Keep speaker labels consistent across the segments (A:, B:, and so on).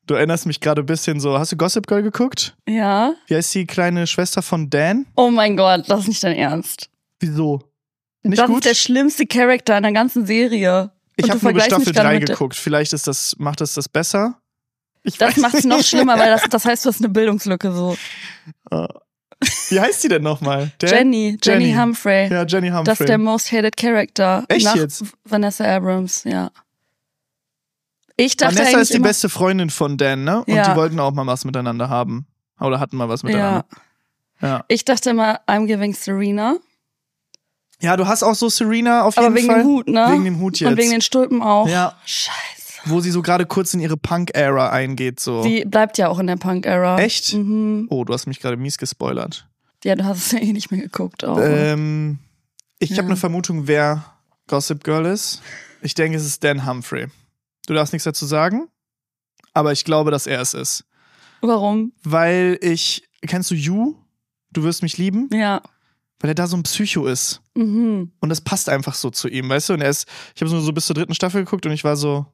A: Du erinnerst mich gerade ein bisschen so, hast du Gossip Girl geguckt?
B: Ja.
A: Wie heißt die kleine Schwester von Dan?
B: Oh mein Gott, das ist nicht dein Ernst.
A: Wieso? Nicht
B: das
A: gut?
B: ist der schlimmste Charakter in der ganzen Serie.
A: Ich habe nur bis Staffel 3 geguckt. Vielleicht macht das besser.
B: Das macht es noch schlimmer, weil das heißt, du hast eine Bildungslücke so.
A: Wie heißt die denn nochmal?
B: Jenny Humphrey.
A: Ja, Jenny Humphrey.
B: Das ist der most hated character.
A: Echt
B: nach
A: jetzt?
B: Vanessa Abrams, ja. Ich dachte
A: Vanessa ist die
B: immer,
A: beste Freundin von Dan, ne? Und
B: Ja.
A: die wollten auch mal was miteinander haben. Oder hatten mal was miteinander. Ja.
B: Ich dachte immer, I'm giving Serena.
A: Ja, du hast auch so Serena auf jeden
B: Aber wegen
A: Fall.
B: dem Hut, ne?
A: Wegen dem Hut jetzt.
B: Und wegen den Stulpen auch.
A: Ja.
B: Scheiße.
A: Wo sie so gerade kurz in ihre Punk-Ära eingeht. So.
B: Die bleibt ja auch in der Punk-Ära.
A: Echt?
B: Mhm.
A: Oh, du hast mich gerade mies gespoilert.
B: Ja, du hast es ja eh nicht mehr geguckt. Auch.
A: Ich habe eine Vermutung, wer Gossip Girl ist. Ich denke, es ist Dan Humphrey. Du darfst nichts dazu sagen, aber ich glaube, dass er es ist.
B: Warum?
A: Weil kennst du You? Du wirst mich lieben?
B: Ja.
A: Weil er da so ein Psycho ist.
B: Mhm.
A: Und das passt einfach so zu ihm, weißt du? Und ich habe so bis zur 3. Staffel geguckt und ich war so,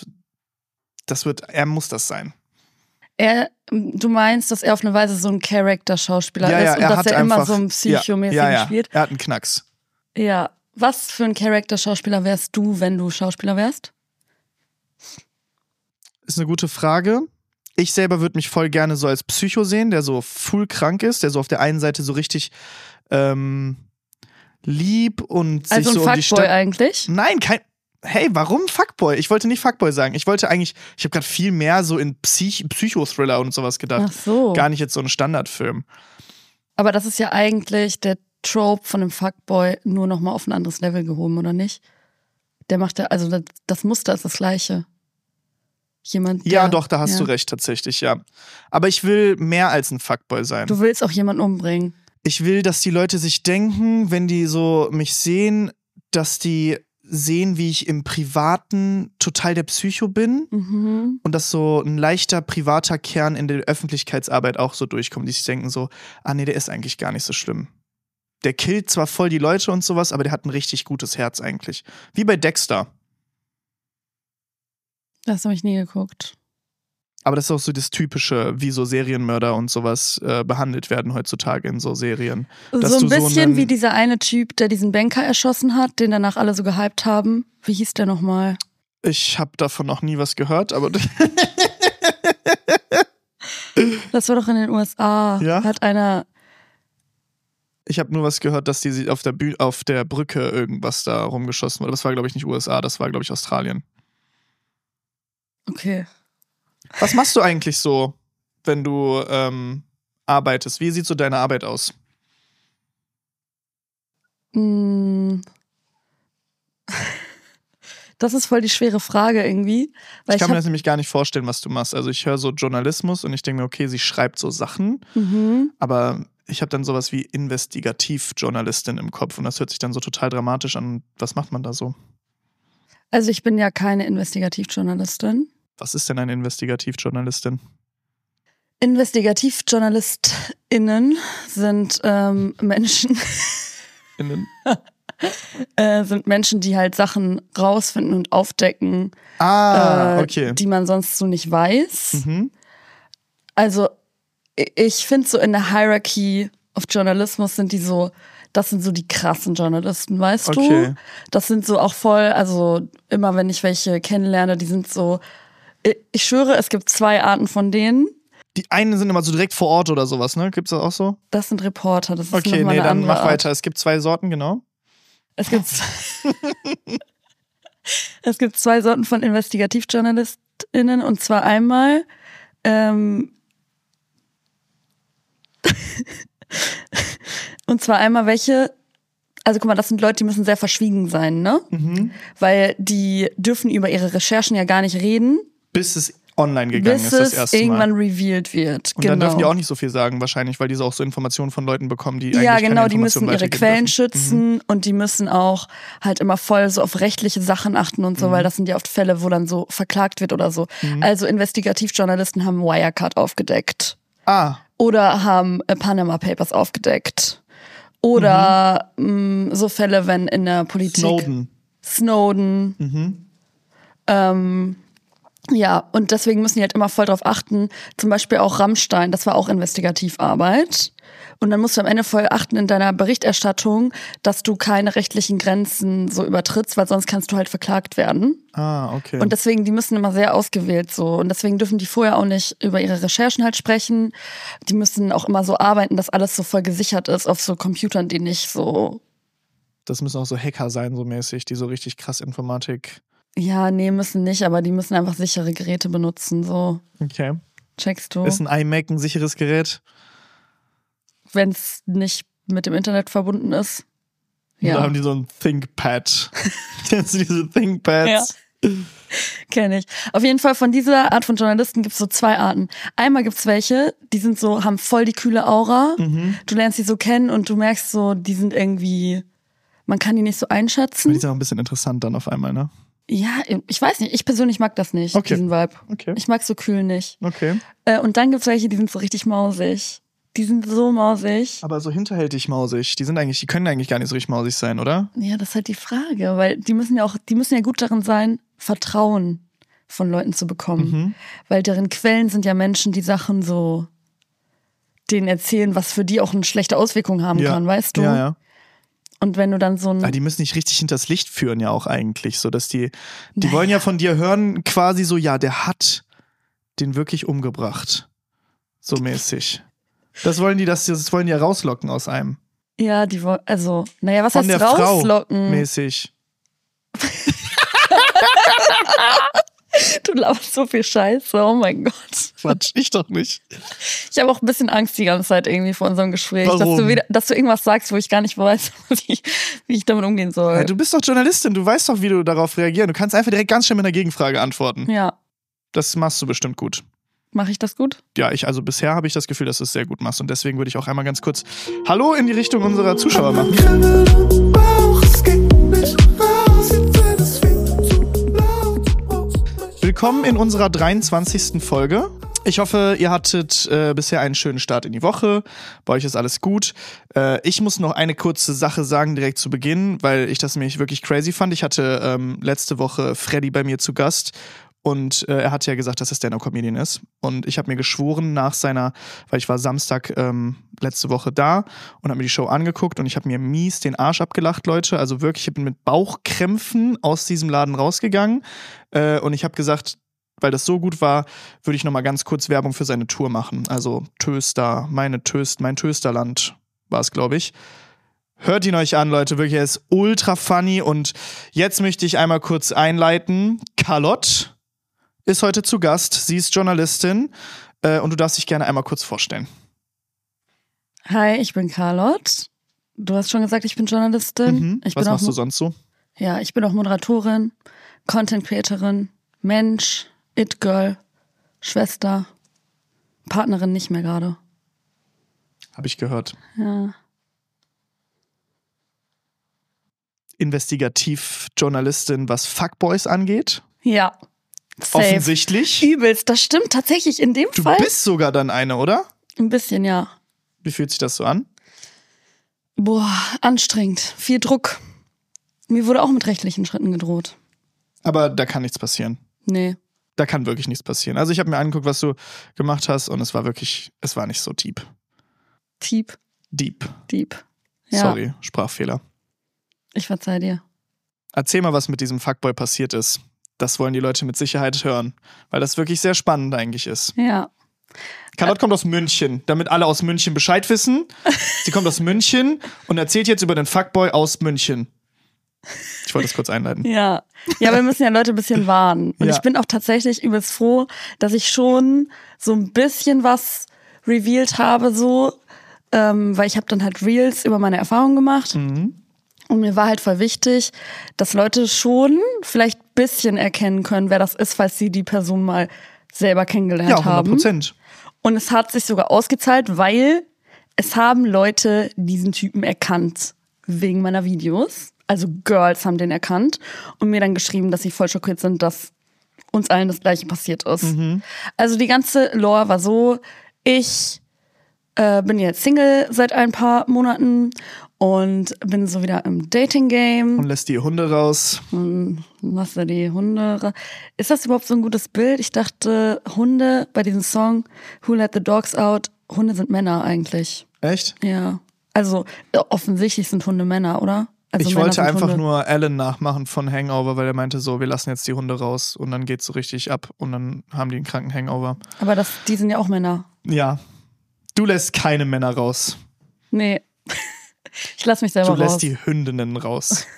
A: er muss das sein.
B: Du meinst, dass er auf eine Weise so ein Charakter-Schauspieler
A: Ja,
B: ist und dass er immer so ein Psychomäßig spielt?
A: Er hat einen Knacks.
B: Ja. Was für ein Charakter-Schauspieler wärst du, wenn du Schauspieler wärst?
A: Ist eine gute Frage. Ich selber würde mich voll gerne so als Psycho sehen, der so full krank ist, der so auf der einen Seite so richtig lieb und
B: also
A: sich so
B: ein
A: um die
B: Fuckboy
A: Stadt...
B: eigentlich?
A: Nein, Hey, warum Fuckboy? Ich wollte nicht Fuckboy sagen. Ich habe gerade viel mehr so in Psychothriller und sowas gedacht.
B: Ach so.
A: Gar nicht jetzt so einen Standardfilm.
B: Aber das ist ja eigentlich der Trope von einem Fuckboy nur nochmal auf ein anderes Level gehoben, oder nicht? Der macht also das Muster ist das gleiche.
A: Ja, doch, da hast du recht, tatsächlich, ja. Aber ich will mehr als ein Fuckboy sein.
B: Du willst auch jemanden umbringen.
A: Ich will, dass die Leute sich denken, wenn die so mich sehen, dass die sehen, wie ich im Privaten total der Psycho bin und dass so ein leichter privater Kern in der Öffentlichkeitsarbeit auch so durchkommt, die sich denken so, nee, der ist eigentlich gar nicht so schlimm. Der killt zwar voll die Leute und sowas, aber der hat ein richtig gutes Herz eigentlich. Wie bei Dexter.
B: Das habe ich nie geguckt.
A: Aber das ist auch so das Typische, wie so Serienmörder und sowas behandelt werden heutzutage in so Serien. Dass
B: so ein
A: du
B: bisschen wie dieser eine Typ, der diesen Banker erschossen hat, den danach alle so gehypt haben. Wie hieß der nochmal?
A: Ich habe davon noch nie was gehört, aber...
B: Das war doch in den USA.
A: Ja?
B: Hat einer...
A: Ich habe nur was gehört, dass die auf der Brücke irgendwas da rumgeschossen wurde. Das war, glaube ich, nicht USA, das war, glaube ich, Australien.
B: Okay.
A: Was machst du eigentlich so, wenn du arbeitest? Wie sieht so deine Arbeit aus?
B: Das ist voll die schwere Frage irgendwie. Weil
A: Ich kann mir das nämlich gar nicht vorstellen, was du machst. Also ich höre so Journalismus und ich denke mir, okay, sie schreibt so Sachen, aber ich habe dann sowas wie Investigativjournalistin im Kopf und das hört sich dann so total dramatisch an. Was macht man da so?
B: Also ich bin ja keine Investigativjournalistin.
A: Was ist denn eine Investigativjournalistin?
B: InvestigativjournalistInnen sind Menschen, sind Menschen, die halt Sachen rausfinden und aufdecken,
A: Okay.
B: die man sonst so nicht weiß. Also ich finde so in der Hierarchy of Journalismus sind die so, das sind so die krassen Journalisten, weißt du? Das sind so auch voll, also immer wenn ich welche kennenlerne, die sind so, ich schwöre, es gibt 2 Arten von denen.
A: Die einen sind immer so direkt vor Ort oder sowas, ne? Gibt's das auch so?
B: Das sind Reporter, das ist
A: Okay,
B: nochmal
A: nee,
B: eine
A: dann
B: andere
A: mach
B: Art.
A: weiter. Es gibt 2 Sorten, genau.
B: Es gibt 2 Sorten von InvestigativjournalistInnen und zwar einmal welche, also guck mal, das sind Leute, die müssen sehr verschwiegen sein, ne? Weil die dürfen über ihre Recherchen ja gar nicht reden.
A: Bis es online gegangen ist das erste Mal.
B: irgendwann revealed wird.
A: Und dann dürfen die auch nicht so viel sagen wahrscheinlich, weil die so auch so Informationen von Leuten bekommen, die eigentlich
B: Ja,
A: keine
B: genau, die
A: Informationen
B: müssen ihre
A: weitergeben
B: Quellen
A: dürfen.
B: schützen und die müssen auch halt immer voll so auf rechtliche Sachen achten und so, weil das sind ja oft Fälle, wo dann so verklagt wird oder so. Also Investigativjournalisten haben Wirecard aufgedeckt. Oder haben Panama Papers aufgedeckt. Oder so Fälle, wenn in der Politik... Snowden. Ja, und deswegen müssen die halt immer voll drauf achten. Zum Beispiel auch Rammstein, das war auch Investigativarbeit. Und dann musst du am Ende voll achten in deiner Berichterstattung, dass du keine rechtlichen Grenzen so übertrittst, weil sonst kannst du halt verklagt werden.
A: Ah, okay.
B: Und deswegen, die müssen immer sehr ausgewählt so. Und deswegen dürfen die vorher auch nicht über ihre Recherchen halt sprechen. Die müssen auch immer so arbeiten, dass alles so voll gesichert ist auf so Computern, die nicht so...
A: Das müssen auch so Hacker sein, so mäßig, die so richtig krass Informatik...
B: Ja, nee, müssen nicht, aber die müssen einfach sichere Geräte benutzen, so.
A: Okay.
B: Checkst du?
A: Ist ein iMac ein sicheres Gerät?
B: Wenn es nicht mit dem Internet verbunden ist. Ja.
A: Da haben die so ein ThinkPad. Kennst du diese ThinkPads?
B: Ja. Kenn ich. Auf jeden Fall von dieser Art von Journalisten gibt es so 2 Arten. Einmal gibt's welche, die sind so, haben voll die kühle Aura. Du lernst sie so kennen und du merkst so, die sind irgendwie, man kann die nicht so einschätzen.
A: Die sind auch ein bisschen interessant dann auf einmal, ne?
B: Ja, ich weiß nicht. Ich persönlich mag das nicht, diesen Vibe.
A: Okay.
B: Ich mag so kühl nicht.
A: Okay.
B: Und dann gibt's welche, die sind so richtig mausig. Die sind so mausig.
A: Aber so hinterhältig mausig. Die können eigentlich gar nicht so richtig mausig sein, oder?
B: Ja, das ist halt die Frage, weil die müssen ja gut darin sein, Vertrauen von Leuten zu bekommen. Weil deren Quellen sind ja Menschen, die Sachen so denen erzählen, was für die auch eine schlechte Auswirkung haben kann, weißt du?
A: Ja.
B: Und wenn du dann so ein...
A: Aber die müssen nicht richtig hinters Licht führen ja auch eigentlich, so dass die wollen ja von dir hören quasi so, ja, der hat den wirklich umgebracht. So mäßig. Das wollen die ja rauslocken aus einem.
B: Ja, die wollen, also, naja, was
A: von
B: heißt
A: der
B: rauslocken?
A: Frau mäßig.
B: Du laberst so viel Scheiße, oh mein Gott.
A: Quatsch, ich doch nicht.
B: Ich habe auch ein bisschen Angst die ganze Zeit irgendwie vor unserem Gespräch.
A: Warum?
B: Dass du irgendwas sagst, wo ich gar nicht weiß, wie ich damit umgehen soll.
A: Ja, du bist doch Journalistin, du weißt doch, wie du darauf reagieren. Du kannst einfach direkt ganz schnell mit einer Gegenfrage antworten.
B: Ja.
A: Das machst du bestimmt gut.
B: Mache ich das gut?
A: Ja, also bisher habe ich das Gefühl, dass du es sehr gut machst. Und deswegen würde ich auch einmal ganz kurz Hallo in die Richtung unserer Zuschauer machen. Willkommen in unserer 23. Folge. Ich hoffe, ihr hattet bisher einen schönen Start in die Woche. Bei euch ist alles gut. Ich muss noch eine kurze Sache sagen direkt zu Beginn, weil ich das nämlich wirklich crazy fand. Ich hatte letzte Woche Freddy bei mir zu Gast. Und er hat ja gesagt, dass er Stand-Up-Comedian ist. Und ich habe mir geschworen weil ich war Samstag letzte Woche da und habe mir die Show angeguckt und ich habe mir mies den Arsch abgelacht, Leute. Also wirklich, ich bin mit Bauchkrämpfen aus diesem Laden rausgegangen. Und ich habe gesagt, weil das so gut war, würde ich nochmal ganz kurz Werbung für seine Tour machen. Also Töster, mein Tösterland war es, glaube ich. Hört ihn euch an, Leute. Wirklich, er ist ultra funny. Und jetzt möchte ich einmal kurz einleiten. Carlotte ist heute zu Gast. Sie ist Journalistin und du darfst dich gerne einmal kurz vorstellen.
B: Hi, ich bin Carlotte. Du hast schon gesagt, ich bin Journalistin.
A: Was machst du sonst so?
B: Ja, ich bin auch Moderatorin, Content-Creatorin, Mensch, It-Girl, Schwester, Partnerin nicht mehr gerade.
A: Habe ich gehört.
B: Ja.
A: Investigativ-Journalistin, was Fuckboys angeht.
B: Ja. Safe.
A: Offensichtlich.
B: Übelst, das stimmt tatsächlich in dem Fall.
A: Du bist sogar dann eine, oder?
B: Ein bisschen, ja.
A: Wie fühlt sich das so an?
B: Boah, anstrengend. Viel Druck. Mir wurde auch mit rechtlichen Schritten gedroht.
A: Aber da kann nichts passieren.
B: Nee.
A: Da kann wirklich nichts passieren. Also ich habe mir angeguckt, was du gemacht hast und es war nicht so deep. Deep.
B: Ja.
A: Sorry, Sprachfehler.
B: Ich verzeih dir.
A: Erzähl mal, was mit diesem Fuckboy passiert ist. Das wollen die Leute mit Sicherheit hören, weil das wirklich sehr spannend eigentlich ist.
B: Ja.
A: Carlotte kommt aus München, damit alle aus München Bescheid wissen. Sie kommt aus München und erzählt jetzt über den Fuckboy aus München. Ich wollte das kurz einleiten.
B: Ja, wir müssen ja Leute ein bisschen warnen. Und ich bin auch tatsächlich übelst froh, dass ich schon so ein bisschen was revealed habe, so, weil ich habe dann halt Reels über meine Erfahrungen gemacht. Und mir war halt voll wichtig, dass Leute schon vielleicht ein bisschen erkennen können, wer das ist, falls sie die Person mal selber kennengelernt haben.
A: Ja, 100%.
B: Und es hat sich sogar ausgezahlt, weil es haben Leute diesen Typen erkannt wegen meiner Videos. Also Girls haben den erkannt und mir dann geschrieben, dass sie voll schockiert sind, dass uns allen das Gleiche passiert ist. Also die ganze Lore war so, ich bin jetzt Single seit ein paar Monaten Und bin so wieder im Dating-Game.
A: Und lässt die Hunde raus.
B: Lass da die Hunde raus. Ist das überhaupt so ein gutes Bild? Ich dachte, Hunde bei diesem Song Who Let the Dogs Out, Hunde sind Männer eigentlich.
A: Echt?
B: Ja. Also offensichtlich sind Hunde Männer, oder? Also
A: ich
B: Männer
A: wollte einfach
B: Hunde.
A: nur Alan nachmachen von Hangover, weil er meinte so, wir lassen jetzt die Hunde raus und dann geht's so richtig ab und dann haben die einen kranken Hangover.
B: Aber die sind ja auch Männer.
A: Ja. Du lässt keine Männer raus.
B: Nee. Ich lass mich selber raus.
A: Du lässt die Hündinnen raus.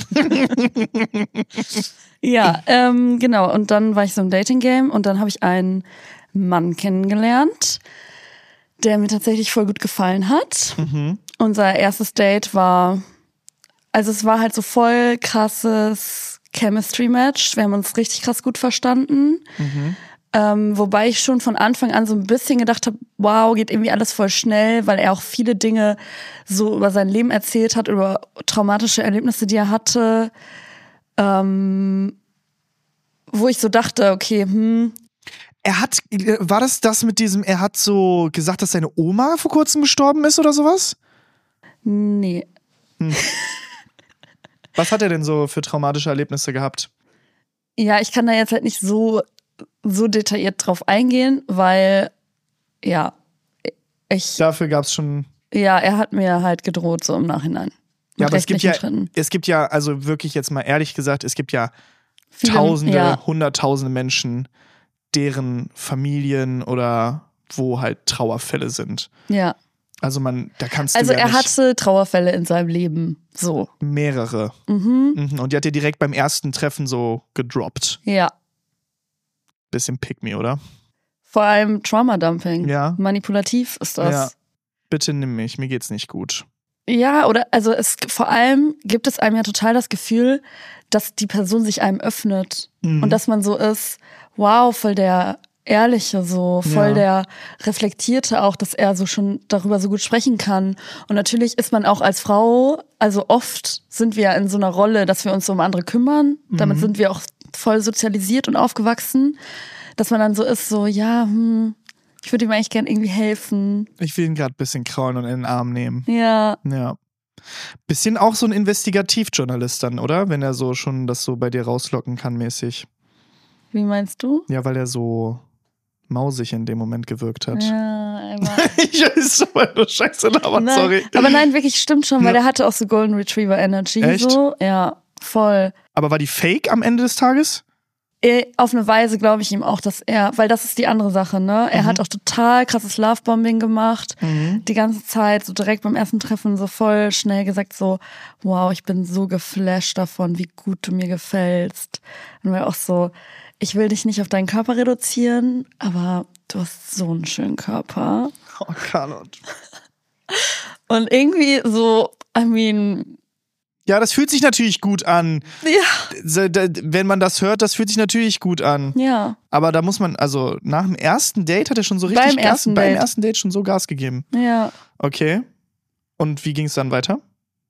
B: Ja, genau. Und dann war ich so im Dating-Game und dann habe ich einen Mann kennengelernt, der mir tatsächlich voll gut gefallen hat. Unser erstes Date war, also es war halt so voll krasses Chemistry-Match. Wir haben uns richtig krass gut verstanden. Wobei ich schon von Anfang an so ein bisschen gedacht habe, wow, geht irgendwie alles voll schnell, weil er auch viele Dinge so über sein Leben erzählt hat, über traumatische Erlebnisse, die er hatte, wo ich so dachte, okay,
A: war das mit diesem, er hat so gesagt, dass seine Oma vor kurzem gestorben ist oder sowas?
B: Nee.
A: Was hat er denn so für traumatische Erlebnisse gehabt?
B: Ja, ich kann da jetzt halt nicht so detailliert drauf eingehen, weil, ja,
A: Dafür gab's schon.
B: Ja, er hat mir halt gedroht, so im Nachhinein.
A: Ja, aber es gibt ja, also wirklich jetzt mal ehrlich gesagt, es gibt ja Hunderttausende Menschen, deren Familien oder wo halt Trauerfälle sind.
B: Ja.
A: Also da kannst du
B: Also
A: ja
B: er
A: nicht
B: hatte Trauerfälle in seinem Leben, so.
A: Mehrere. Und die hat er direkt beim ersten Treffen so gedroppt.
B: Ja.
A: Bisschen pick me, oder?
B: Vor allem Trauma-Dumping.
A: Ja.
B: Manipulativ ist das.
A: Ja. Bitte nimm mich, mir geht's nicht gut.
B: Ja, oder also vor allem gibt es einem ja total das Gefühl, dass die Person sich einem öffnet. Und dass man so ist, wow, voll der Ehrliche, so voll der Reflektierte auch, dass er so schon darüber so gut sprechen kann. Und natürlich ist man auch als Frau, also oft sind wir in so einer Rolle, dass wir uns so um andere kümmern. Damit sind wir auch voll sozialisiert und aufgewachsen, dass man dann so ist, so, ja, ich würde ihm eigentlich gern irgendwie helfen.
A: Ich will ihn gerade ein bisschen kraulen und in den Arm nehmen.
B: Ja.
A: Ja. Bisschen auch so ein Investigativjournalist dann, oder? Wenn er so schon das so bei dir rauslocken kann mäßig.
B: Wie meinst du?
A: Ja, weil er so mausig in dem Moment gewirkt hat.
B: Ja, aber
A: Ich weiß, weil du Scheiße labert, sorry.
B: Aber nein, wirklich stimmt schon, weil er hatte auch so Golden Retriever Energy.
A: Echt?
B: So. Ja, voll.
A: Aber war die fake am Ende des Tages?
B: Auf eine Weise glaube ich ihm auch, dass weil das ist die andere Sache, ne? Er hat auch total krasses Lovebombing gemacht. Die ganze Zeit, so direkt beim ersten Treffen, so voll schnell gesagt so, wow, ich bin so geflasht davon, wie gut du mir gefällst. Und wir auch so, ich will dich nicht auf deinen Körper reduzieren, aber du hast so einen schönen Körper.
A: Oh, Carlot.
B: Und irgendwie so,
A: ja, das fühlt sich natürlich gut an.
B: Ja.
A: Wenn man das hört, das fühlt sich natürlich gut an.
B: Ja.
A: Aber da muss man, also nach dem ersten Date hat er schon so richtig beim ersten Date schon so Gas gegeben.
B: Ja.
A: Okay. Und wie ging es dann weiter?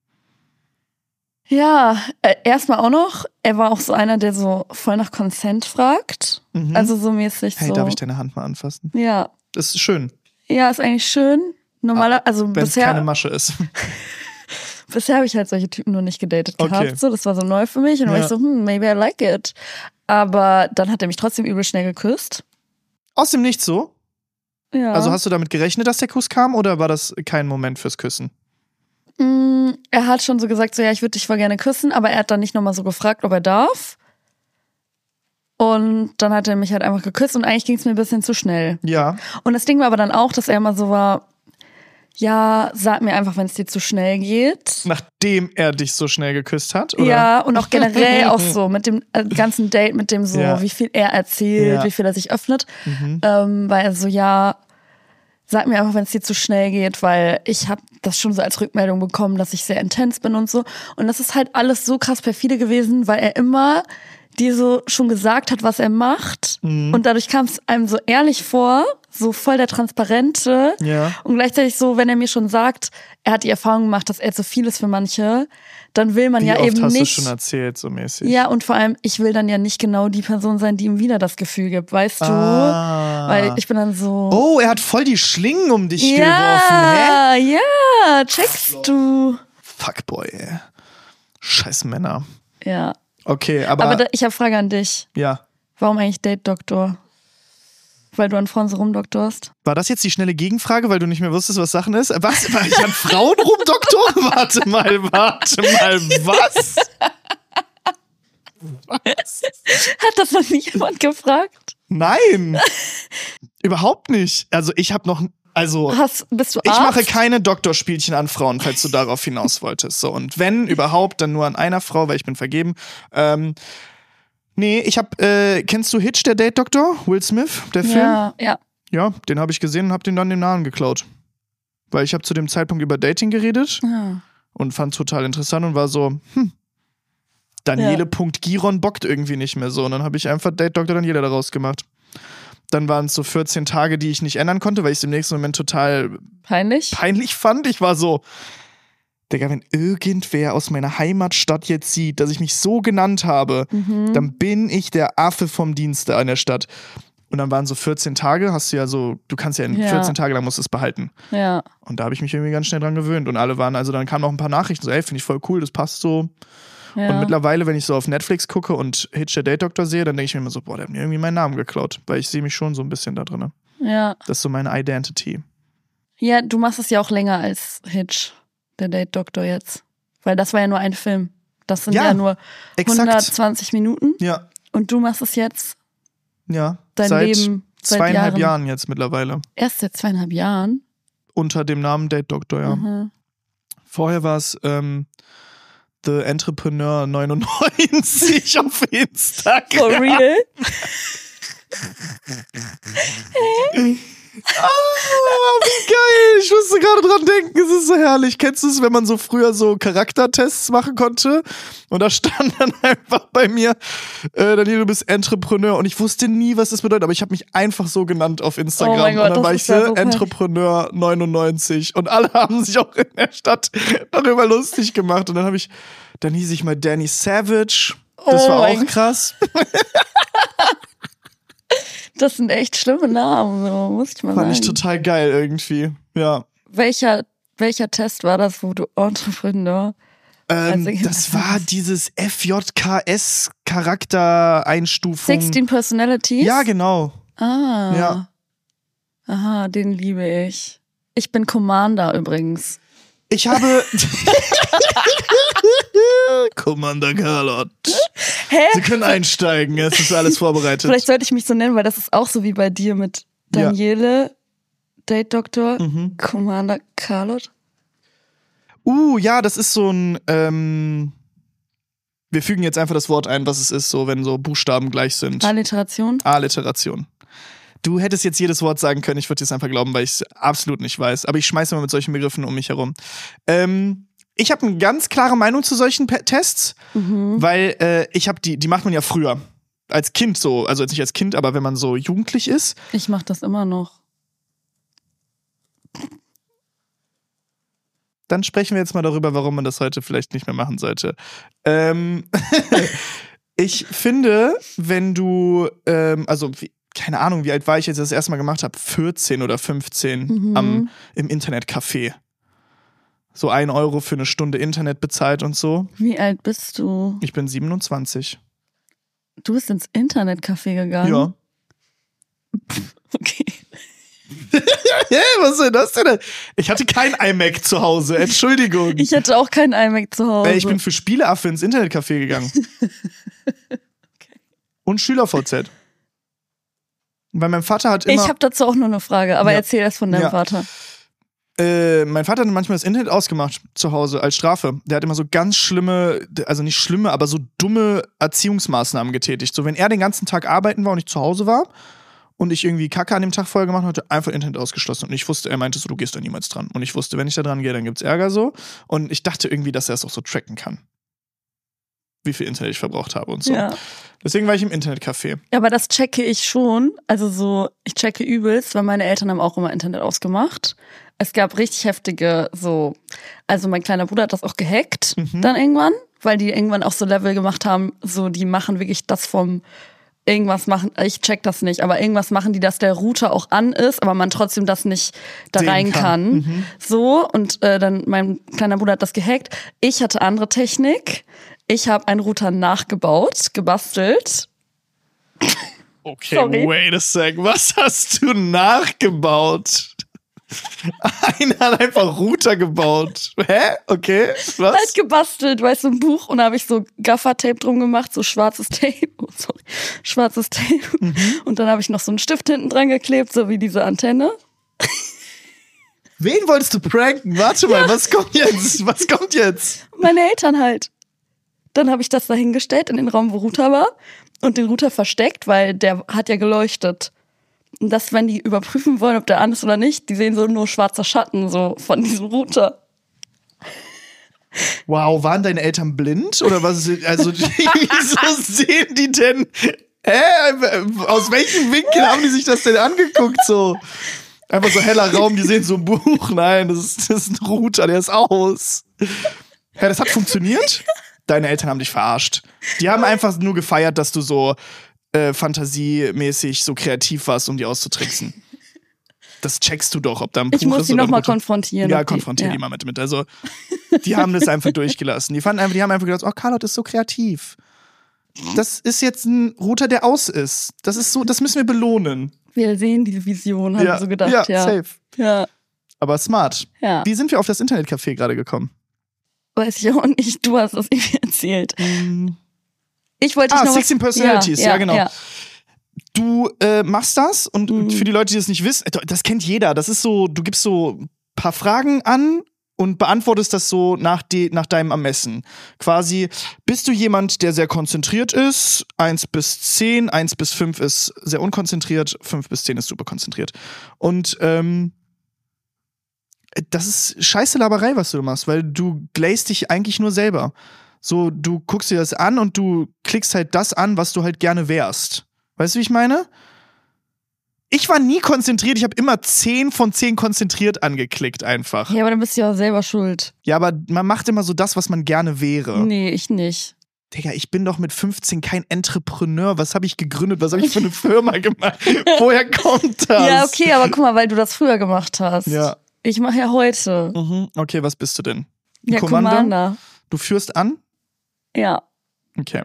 B: Ja, erstmal auch noch, er war auch so einer, der so voll nach Consent fragt. Also so mäßig so.
A: Hey, darf ich deine Hand mal anfassen?
B: Ja.
A: Das ist schön.
B: Ja, ist eigentlich schön. Also
A: wenn es keine Masche ist.
B: Bisher habe ich halt solche Typen noch nicht gedatet gehabt. So, das war so neu für mich. Und dann war ich so, maybe I like it. Aber dann hat er mich trotzdem übel schnell geküsst.
A: Aus dem Nichts so?
B: Ja.
A: Also hast du damit gerechnet, dass der Kuss kam oder war das kein Moment fürs Küssen?
B: Er hat schon so gesagt, so ja, ich würde dich voll gerne küssen, aber er hat dann nicht nochmal so gefragt, ob er darf. Und dann hat er mich halt einfach geküsst und eigentlich ging es mir ein bisschen zu schnell.
A: Ja.
B: Und das Ding war aber dann auch, dass er immer so war, ja, sag mir einfach, wenn es dir zu schnell geht.
A: Nachdem er dich so schnell geküsst hat, oder?
B: Ja, und auch generell auch so mit dem ganzen Date, mit dem so, wie viel er erzählt, wie viel er sich öffnet. Weil er so, ja, sag mir einfach, wenn es dir zu schnell geht, weil ich habe das schon so als Rückmeldung bekommen, dass ich sehr intens bin und so. Und das ist halt alles so krass perfide gewesen, weil er immer dir so schon gesagt hat, was er macht. Und dadurch kam es einem so ehrlich vor, so voll der Transparente.
A: Ja.
B: Und gleichzeitig so, wenn er mir schon sagt, er hat die Erfahrung gemacht, dass er zu viel ist für manche, dann will man ja eben nicht.
A: Wie oft hast du schon erzählt, so mäßig?
B: Ja, und vor allem, ich will dann ja nicht genau die Person sein, die ihm wieder das Gefühl gibt, weißt du? Weil ich bin dann so...
A: Oh, er hat voll die Schlingen um dich geworfen, hä?
B: Ja, checkst du.
A: Fuckboy, ey. Scheiß Männer.
B: Ja.
A: Okay, aber
B: ich habe Frage an dich.
A: Ja.
B: Warum eigentlich Date-Doktor? Weil du an Frauen so rumdoktorst?
A: War das jetzt die schnelle Gegenfrage, weil du nicht mehr wusstest, was Sachen ist? Was? War ich an Frauen rumdoktor? Warte mal, was? Was?
B: Hat das noch nie jemand gefragt?
A: Nein. Überhaupt nicht. Also ich habe noch...
B: bist du Arzt?
A: Ich mache keine Doktorspielchen an Frauen, falls du darauf hinaus wolltest. So, und wenn überhaupt, dann nur an einer Frau, weil ich bin vergeben. Nee, ich kennst du Hitch, der Date-Doktor? Will Smith, der Film?
B: Ja.
A: Ja, den habe ich gesehen und habe den dann den Namen geklaut. Weil ich habe zu dem Zeitpunkt über Dating geredet und fand es total interessant und war so, Daniele.Giron bockt irgendwie nicht mehr so. Und dann habe ich einfach Date-Doktor Daniele daraus gemacht. Dann waren es so 14 Tage, die ich nicht ändern konnte, weil ich es im nächsten Moment total peinlich fand. Ich war so, Digga, wenn irgendwer aus meiner Heimatstadt jetzt sieht, dass ich mich so genannt habe, dann bin ich der Affe vom Dienst da in der Stadt. Und dann waren so 14 Tage, hast du ja so, du kannst ja in 14 Tage lang musst du es behalten.
B: Ja.
A: Und da habe ich mich irgendwie ganz schnell dran gewöhnt. Und alle waren, also dann kamen auch ein paar Nachrichten, so, ey, finde ich voll cool, das passt so. Ja. Und mittlerweile, wenn ich so auf Netflix gucke und Hitch, der Date-Doktor sehe, dann denke ich mir immer so, boah, der hat mir irgendwie meinen Namen geklaut. Weil ich sehe mich schon so ein bisschen da drin.
B: Ja.
A: Das ist so meine Identity.
B: Ja, du machst es ja auch länger als Hitch, der Date-Doktor jetzt. Weil das war ja nur ein Film. Das sind ja nur 120 Minuten.
A: Ja.
B: Und du machst es jetzt
A: seit
B: Leben seit
A: 2,5 Jahren jetzt mittlerweile.
B: Erst seit 2,5 Jahren?
A: Unter dem Namen Date-Doktor, ja.
B: Mhm.
A: Vorher war es The Entrepreneur 99 auf Instagram.
B: For real?
A: Wie geil! Ich musste gerade dran denken, es ist so herrlich. Kennst du es, wenn man so früher so Charaktertests machen konnte? Und da stand dann einfach bei mir, Daniel, du bist Entrepreneur. Und ich wusste nie, was das bedeutet, aber ich habe mich einfach so genannt auf Instagram.
B: Oh mein Gott,
A: und dann war ich so Entrepreneur 99. Und alle haben sich auch in der Stadt darüber lustig gemacht. Und dann hieß ich mal Danny Savage. Das war auch krass.
B: Das sind echt schlimme Namen, so, muss ich mal sagen.
A: Fand ich total geil irgendwie, ja.
B: Welcher Test war das, wo du Entrepreneur?
A: Das war dieses FJKS-Charaktereinstufung.
B: 16 Personalities?
A: Ja, genau.
B: Ah.
A: Ja.
B: Aha, den liebe ich. Ich bin Commander übrigens.
A: Ich habe... Commander Carlott.
B: Hä?
A: Sie können einsteigen, es ist alles vorbereitet.
B: Vielleicht sollte ich mich so nennen, weil das ist auch so wie bei dir mit Daniele, Date-Doktor, Commander Carlott.
A: Ja, das ist so ein, wir fügen jetzt einfach das Wort ein, was es ist, so wenn so Buchstaben gleich sind.
B: Alliteration?
A: Alliteration. Du hättest jetzt jedes Wort sagen können, ich würde dir es einfach glauben, weil ich es absolut nicht weiß. Aber ich schmeiße immer mit solchen Begriffen um mich herum. Ich habe eine ganz klare Meinung zu solchen Tests, weil ich habe die macht man ja früher. Als Kind so, also nicht als Kind, aber wenn man so jugendlich ist.
B: Ich mache das immer noch.
A: Dann sprechen wir jetzt mal darüber, warum man das heute vielleicht nicht mehr machen sollte. Ich finde, wenn du, keine Ahnung, wie alt war ich jetzt das erste Mal gemacht habe, 14 oder 15 im Internetcafé. So 1 Euro für eine Stunde Internet bezahlt und so.
B: Wie alt bist du?
A: Ich bin 27.
B: Du bist ins Internetcafé gegangen?
A: Ja.
B: Okay.
A: Was ist denn das denn? Ich hatte kein iMac zu Hause, Entschuldigung.
B: Ich hatte auch kein iMac zu Hause.
A: Ich bin für Spieleaffe ins Internetcafé gegangen.
B: Okay.
A: Und SchülerVZ. Weil mein Vater hat immer...
B: Ich habe dazu auch noch eine Frage, aber erzähl erst von deinem Vater.
A: Mein Vater hat manchmal das Internet ausgemacht zu Hause als Strafe. Der hat immer so ganz schlimme, also nicht schlimme, aber so dumme Erziehungsmaßnahmen getätigt. So, wenn er den ganzen Tag arbeiten war und ich zu Hause war und ich irgendwie Kacke an dem Tag vorher gemacht hatte, einfach Internet ausgeschlossen. Und ich wusste, er meinte so, du gehst da niemals dran. Und ich wusste, wenn ich da dran gehe, dann gibt's Ärger so. Und ich dachte irgendwie, dass er es auch so tracken kann. Wie viel Internet ich verbraucht habe und so.
B: Ja.
A: Deswegen war ich im Internetcafé.
B: Ja, aber das checke ich schon. Also so, ich checke übelst, weil meine Eltern haben auch immer Internet ausgemacht. Es gab richtig heftige also mein kleiner Bruder hat das auch gehackt dann irgendwann, weil die irgendwann auch so Level gemacht haben, so die machen wirklich das vom irgendwas machen, ich check das nicht, aber irgendwas machen die, dass der Router auch an ist, aber man trotzdem das nicht da rein kann. So, und dann mein kleiner Bruder hat das gehackt. Ich hatte andere Technik. Ich habe einen Router nachgebaut, gebastelt.
A: Okay, sorry. Wait a sec. Was hast du nachgebaut? Einer hat einfach Router gebaut. Hä? Okay, was?
B: Halt gebastelt, weißt du, ein Buch. Und da habe ich so Gaffer-Tape drum gemacht, so schwarzes Tape. Oh, sorry. Schwarzes Tape. Und dann habe ich noch so einen Stift hinten dran geklebt, so wie diese Antenne.
A: Wen wolltest du pranken? Warte mal, was kommt jetzt? Was kommt jetzt?
B: Meine Eltern halt. Dann habe ich das da hingestellt in den Raum, wo Router war. Und den Router versteckt, weil der hat ja geleuchtet. Und das, wenn die überprüfen wollen, ob der an ist oder nicht, die sehen so nur schwarzer Schatten so von diesem Router.
A: Wow, waren deine Eltern blind? Oder was? Also, wieso sehen die denn? Aus welchem Winkel haben die sich das denn angeguckt? So einfach so heller Raum, die sehen so ein Buch. Nein, das ist ein Router, der ist aus. Ja, das hat funktioniert? Deine Eltern haben dich verarscht. Die haben einfach nur gefeiert, dass du so fantasiemäßig so kreativ warst, um die auszutricksen. Das checkst du doch, ob da ein Buch ist.
B: Ich muss die nochmal konfrontieren.
A: Ja, konfrontier die mal mit. Also, die haben das einfach durchgelassen. Die haben einfach gedacht, oh, Carlotte ist so kreativ. Das ist jetzt ein Router, der aus ist. Das ist so, das müssen wir belohnen.
B: Wir sehen diese Vision, haben wir so gedacht. Ja,
A: safe.
B: Ja.
A: Aber smart.
B: Ja.
A: Wie sind wir auf das Internetcafé gerade gekommen?
B: Weiß ich auch nicht. Du hast das irgendwie erzählt. Ich wollte dich noch
A: 16 Personalities, ja genau.
B: Ja.
A: Du machst das und für die Leute, die das nicht wissen, das kennt jeder. Das ist so, du gibst so ein paar Fragen an und beantwortest das so nach deinem Ermessen. Quasi, bist du jemand, der sehr konzentriert ist? 1 bis 10, 1 bis 5 ist sehr unkonzentriert, 5 bis 10 ist super konzentriert. Und das ist scheiße Laberei, was du machst, weil du gläst dich eigentlich nur selber. So, du guckst dir das an und du klickst halt das an, was du halt gerne wärst. Weißt du, wie ich meine? Ich war nie konzentriert, ich habe immer 10 von 10 konzentriert angeklickt einfach.
B: Ja, aber dann bist du ja selber schuld.
A: Ja, aber man macht immer so das, was man gerne wäre.
B: Nee, ich nicht.
A: Digga, ich bin doch mit 15 kein Entrepreneur. Was habe ich gegründet? Was habe ich für eine Firma gemacht? Woher kommt das?
B: Ja, okay, aber guck mal, weil du das früher gemacht hast.
A: Ja.
B: Ich mache ja heute.
A: Okay, was bist du denn?
B: Ja, Commander.
A: Du führst an?
B: Ja.
A: Okay.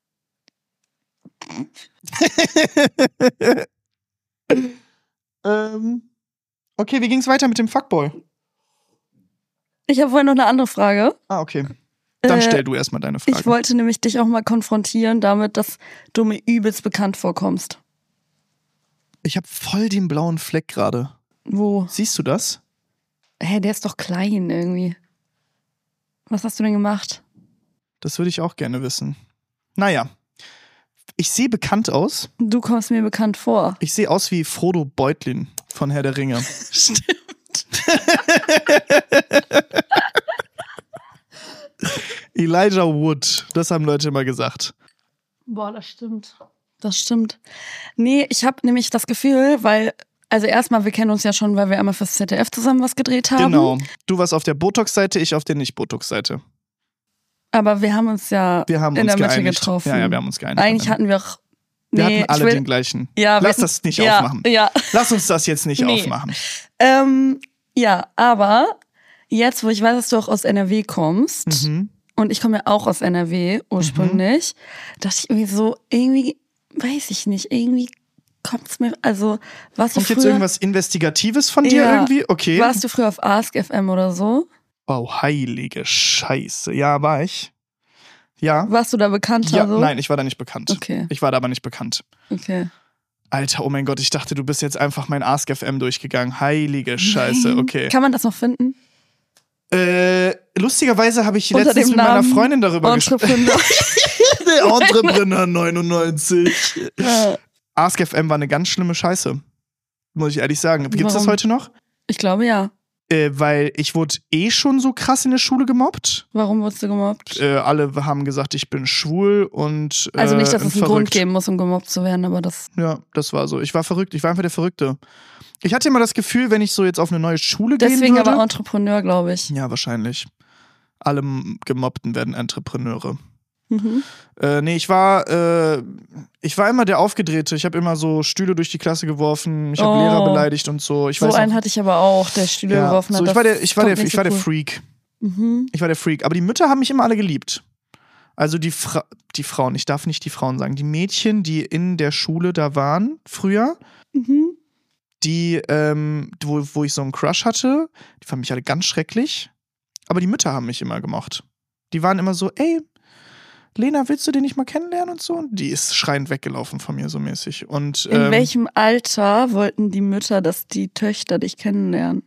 A: Okay, wie ging's weiter mit dem Fuckboy?
B: Ich habe vorhin noch eine andere Frage.
A: Okay. Dann stell du erstmal deine Frage.
B: Ich wollte nämlich dich auch mal konfrontieren damit, dass du mir übelst bekannt vorkommst.
A: Ich habe voll den blauen Fleck gerade.
B: Wo?
A: Siehst du das?
B: Hä, der ist doch klein irgendwie. Was hast du denn gemacht?
A: Das würde ich auch gerne wissen. Naja. Ich sehe bekannt aus.
B: Du kommst mir bekannt vor.
A: Ich sehe aus wie Frodo Beutlin von Herr der Ringe.
B: Stimmt.
A: Elijah Wood, das haben Leute immer gesagt.
B: Boah, das stimmt. Das stimmt. Nee, ich habe nämlich das Gefühl, weil, also erstmal, wir kennen uns ja schon, weil wir einmal fürs ZDF zusammen was gedreht haben.
A: Genau. Du warst auf der Botox-Seite, ich auf der Nicht-Botox-Seite.
B: Aber wir haben uns ja in der Mitte getroffen.
A: Ja, wir haben uns geeinigt.
B: Eigentlich hatten wir auch...
A: Wir hatten alle den gleichen.
B: Ja,
A: Lass das nicht aufmachen.
B: Ja.
A: Lass uns das jetzt nicht aufmachen.
B: Ja, aber jetzt, wo ich weiß, dass du auch aus NRW kommst, und ich komme ja auch aus NRW ursprünglich, dachte ich irgendwie, weiß ich nicht, irgendwie kommt's mir, also warst du früher... Kommt jetzt
A: irgendwas Investigatives von dir irgendwie? Okay.
B: Warst du früher auf Ask FM oder so?
A: Oh, heilige Scheiße. Ja, war ich. Ja.
B: Warst du da bekannter?
A: Ja,
B: so?
A: Nein, ich war da nicht bekannt.
B: Okay.
A: Ich war da aber nicht bekannt.
B: Okay.
A: Alter, oh mein Gott, ich dachte, du bist jetzt einfach mein Ask FM durchgegangen. Heilige Scheiße,
B: Nein.
A: Okay.
B: Kann man das noch finden?
A: Lustigerweise habe ich letztens mit meiner Freundin darüber gesprochen. Der Entrepreneur 99. Ask FM war eine ganz schlimme Scheiße. Muss ich ehrlich sagen. Gibt's das heute noch?
B: Ich glaube, ja.
A: Weil ich wurde schon so krass in der Schule gemobbt.
B: Warum wurdest du gemobbt?
A: Alle haben gesagt, ich bin schwul und
B: also nicht, dass es einen Grund geben muss, um gemobbt zu werden, aber das...
A: Ja, das war so. Ich war verrückt. Ich war einfach der Verrückte. Ich hatte immer das Gefühl, wenn ich so jetzt auf eine neue Schule gehen würde...
B: Deswegen aber Entrepreneur, glaube ich.
A: Ja, wahrscheinlich. Alle Gemobbten werden Entrepreneure. Nee, ich war immer der Aufgedrehte. Ich habe immer so Stühle durch die Klasse geworfen. Ich habe Lehrer beleidigt und so.
B: Einen hatte ich aber auch, der Stühle geworfen hat.
A: So, ich war der Freak. Ich war der Freak. Aber die Mütter haben mich immer alle geliebt. Also die Frauen, ich darf nicht die Frauen sagen, die Mädchen, die in der Schule da waren früher, die, wo ich so einen Crush hatte, die fanden mich alle ganz schrecklich. Aber die Mütter haben mich immer gemocht. Die waren immer so, ey, Lena, willst du den nicht mal kennenlernen und so? Und die ist schreiend weggelaufen von mir so mäßig. Und,
B: in welchem Alter wollten die Mütter, dass die Töchter dich kennenlernen?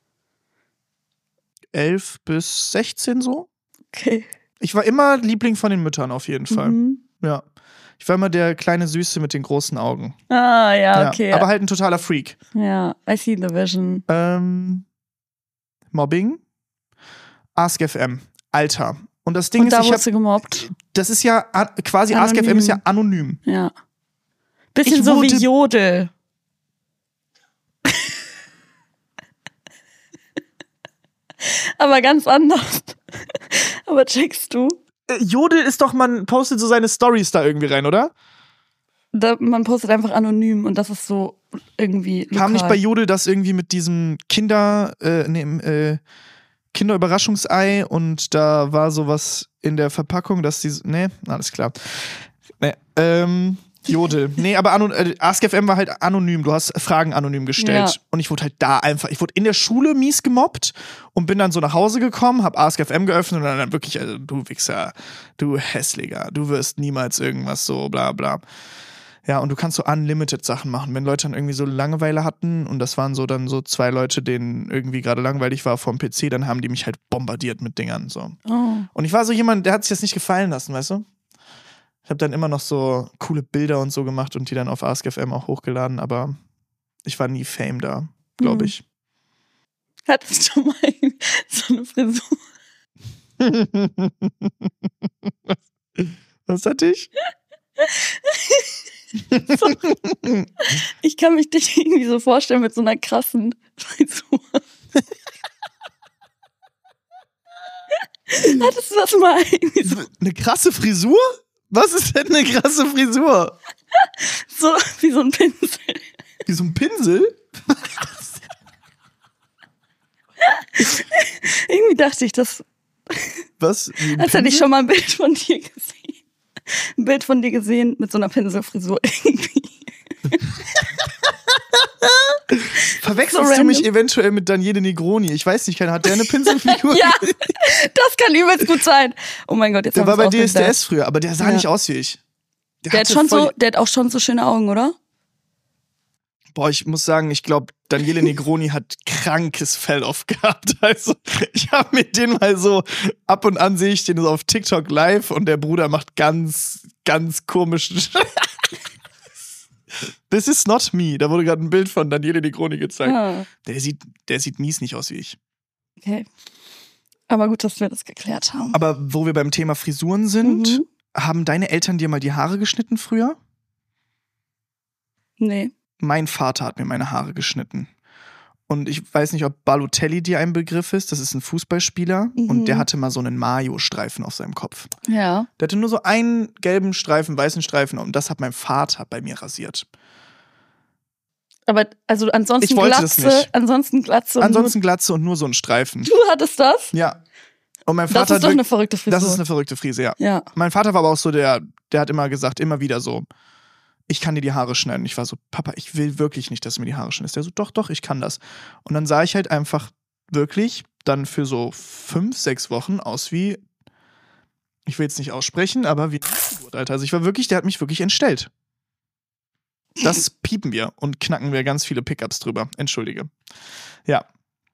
A: 11 bis 16 so.
B: Okay.
A: Ich war immer Liebling von den Müttern auf jeden Fall. Ja. Ich war immer der kleine Süße mit den großen Augen.
B: Ah, ja, okay.
A: Aber halt ein totaler Freak.
B: Ja, I see the vision.
A: Mobbing. AskFM. Alter. Und das Ding
B: ist,
A: da
B: wurdest du gemobbt?
A: Das ist ja quasi, AskFM ist ja anonym.
B: Ja. Bisschen so wie Jodel. Aber ganz anders. Aber checkst du?
A: Jodel ist doch, man postet so seine Stories da irgendwie rein, oder?
B: Man postet einfach anonym und das ist so irgendwie lokal.
A: Kam nicht bei Jodel das irgendwie mit diesem Kinderüberraschungsei und da war sowas in der Verpackung, dass die... Nee, alles klar. Nee, Jodel. Nee, aber AskFM war halt anonym. Du hast Fragen anonym gestellt. Ja. Und ich wurde halt ich wurde in der Schule mies gemobbt und bin dann so nach Hause gekommen, hab AskFM geöffnet und dann wirklich, also, du Wichser, du Hässlicher, du wirst niemals irgendwas so bla bla. Ja, und du kannst so unlimited Sachen machen. Wenn Leute dann irgendwie so Langeweile hatten und das waren so dann so 2 Leute, denen irgendwie gerade langweilig war vom PC, dann haben die mich halt bombardiert mit Dingern. So.
B: Oh.
A: Und ich war so jemand, der hat sich das nicht gefallen lassen, weißt du? Ich habe dann immer noch so coole Bilder und so gemacht und die dann auf AskFM auch hochgeladen, aber ich war nie Fame da, glaube ich.
B: Hattest du mal so eine Frisur?
A: Was hatte ich?
B: Ich kann mich dich irgendwie so vorstellen mit so einer krassen Frisur. Hattest du das mal irgendwie so?
A: Eine krasse Frisur? Was ist denn eine krasse Frisur?
B: So wie so ein Pinsel.
A: Wie so ein Pinsel?
B: Irgendwie dachte ich, das.
A: Was?
B: Als hätte ich schon mal ein Bild von dir gesehen. Ein Bild von dir gesehen mit so einer Pinselfrisur irgendwie.
A: Verwechselst du mich eventuell mit Daniele Negroni? Ich weiß nicht, hat der eine Pinselfigur?
B: Ja, das kann übelst gut sein. Oh mein Gott, jetzt
A: der war bei DSDS früher, aber der sah nicht aus wie ich.
B: Der hat auch schon so schöne Augen, oder?
A: Boah, ich muss sagen, ich glaube, Daniele Negroni hat krankes Fell-Off gehabt. Also, ich habe mit dem mal so, ab und an sehe ich den so auf TikTok live und der Bruder macht ganz, ganz komischen This is not me. Da wurde gerade ein Bild von Daniele Negroni gezeigt. Ah. Der sieht mies nicht aus wie ich.
B: Okay. Aber gut, dass wir das geklärt haben.
A: Aber wo wir beim Thema Frisuren sind, haben deine Eltern dir mal die Haare geschnitten früher?
B: Nee.
A: Mein Vater hat mir meine Haare geschnitten. Und ich weiß nicht, ob Balotelli dir ein Begriff ist. Das ist ein Fußballspieler. Und der hatte mal so einen Mayo-Streifen auf seinem Kopf.
B: Ja.
A: Der hatte nur so einen gelben Streifen, weißen Streifen. Und das hat mein Vater bei mir rasiert.
B: Aber also ansonsten
A: ich wollte das nicht.
B: Ansonsten
A: Glatze und nur so einen Streifen.
B: Du hattest das?
A: Ja. Und mein Vater
B: das ist doch eine verrückte Frisur.
A: Das ist eine verrückte Frise,
B: ja.
A: Mein Vater war aber auch so, der hat immer gesagt, immer wieder so, ich kann dir die Haare schneiden. Ich war so, Papa, ich will wirklich nicht, dass du mir die Haare schneidest. Der so, doch, ich kann das. Und dann sah ich halt einfach wirklich dann für so 5, 6 Wochen aus wie, ich will jetzt nicht aussprechen, aber wie eine Geburt, Alter. Also der hat mich wirklich entstellt. Das piepen wir und knacken wir ganz viele Pickups drüber. Entschuldige. Ja.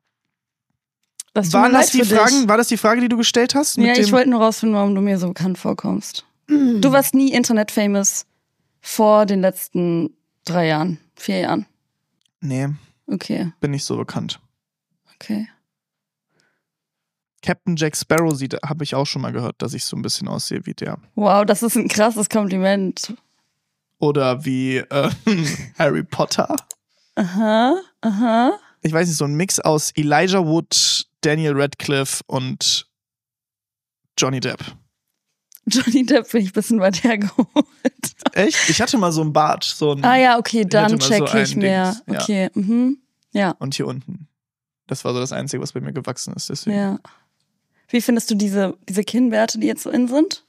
A: War das die Frage, die du gestellt hast?
B: Ja, ich wollte nur rausfinden, warum du mir so bekannt vorkommst. Du warst nie Internet-famous vor den letzten 3 Jahren, 4 Jahren?
A: Nee.
B: Okay.
A: Bin nicht so bekannt.
B: Okay.
A: Captain Jack Sparrow habe ich auch schon mal gehört, dass ich so ein bisschen aussehe wie der.
B: Wow, das ist ein krasses Kompliment.
A: Oder wie Harry Potter.
B: Aha.
A: Ich weiß nicht, so ein Mix aus Elijah Wood, Daniel Radcliffe und Johnny Depp.
B: Johnny Depp bin ich ein bisschen weit hergeholt.
A: Echt? Ich hatte mal so ein Bart.
B: Ja, okay, dann check ich mehr.
A: Dings.
B: Okay, ja.
A: Und hier unten. Das war so das Einzige, was bei mir gewachsen ist. Deswegen.
B: Ja. Wie findest du diese Kinnwerte, die jetzt so in sind?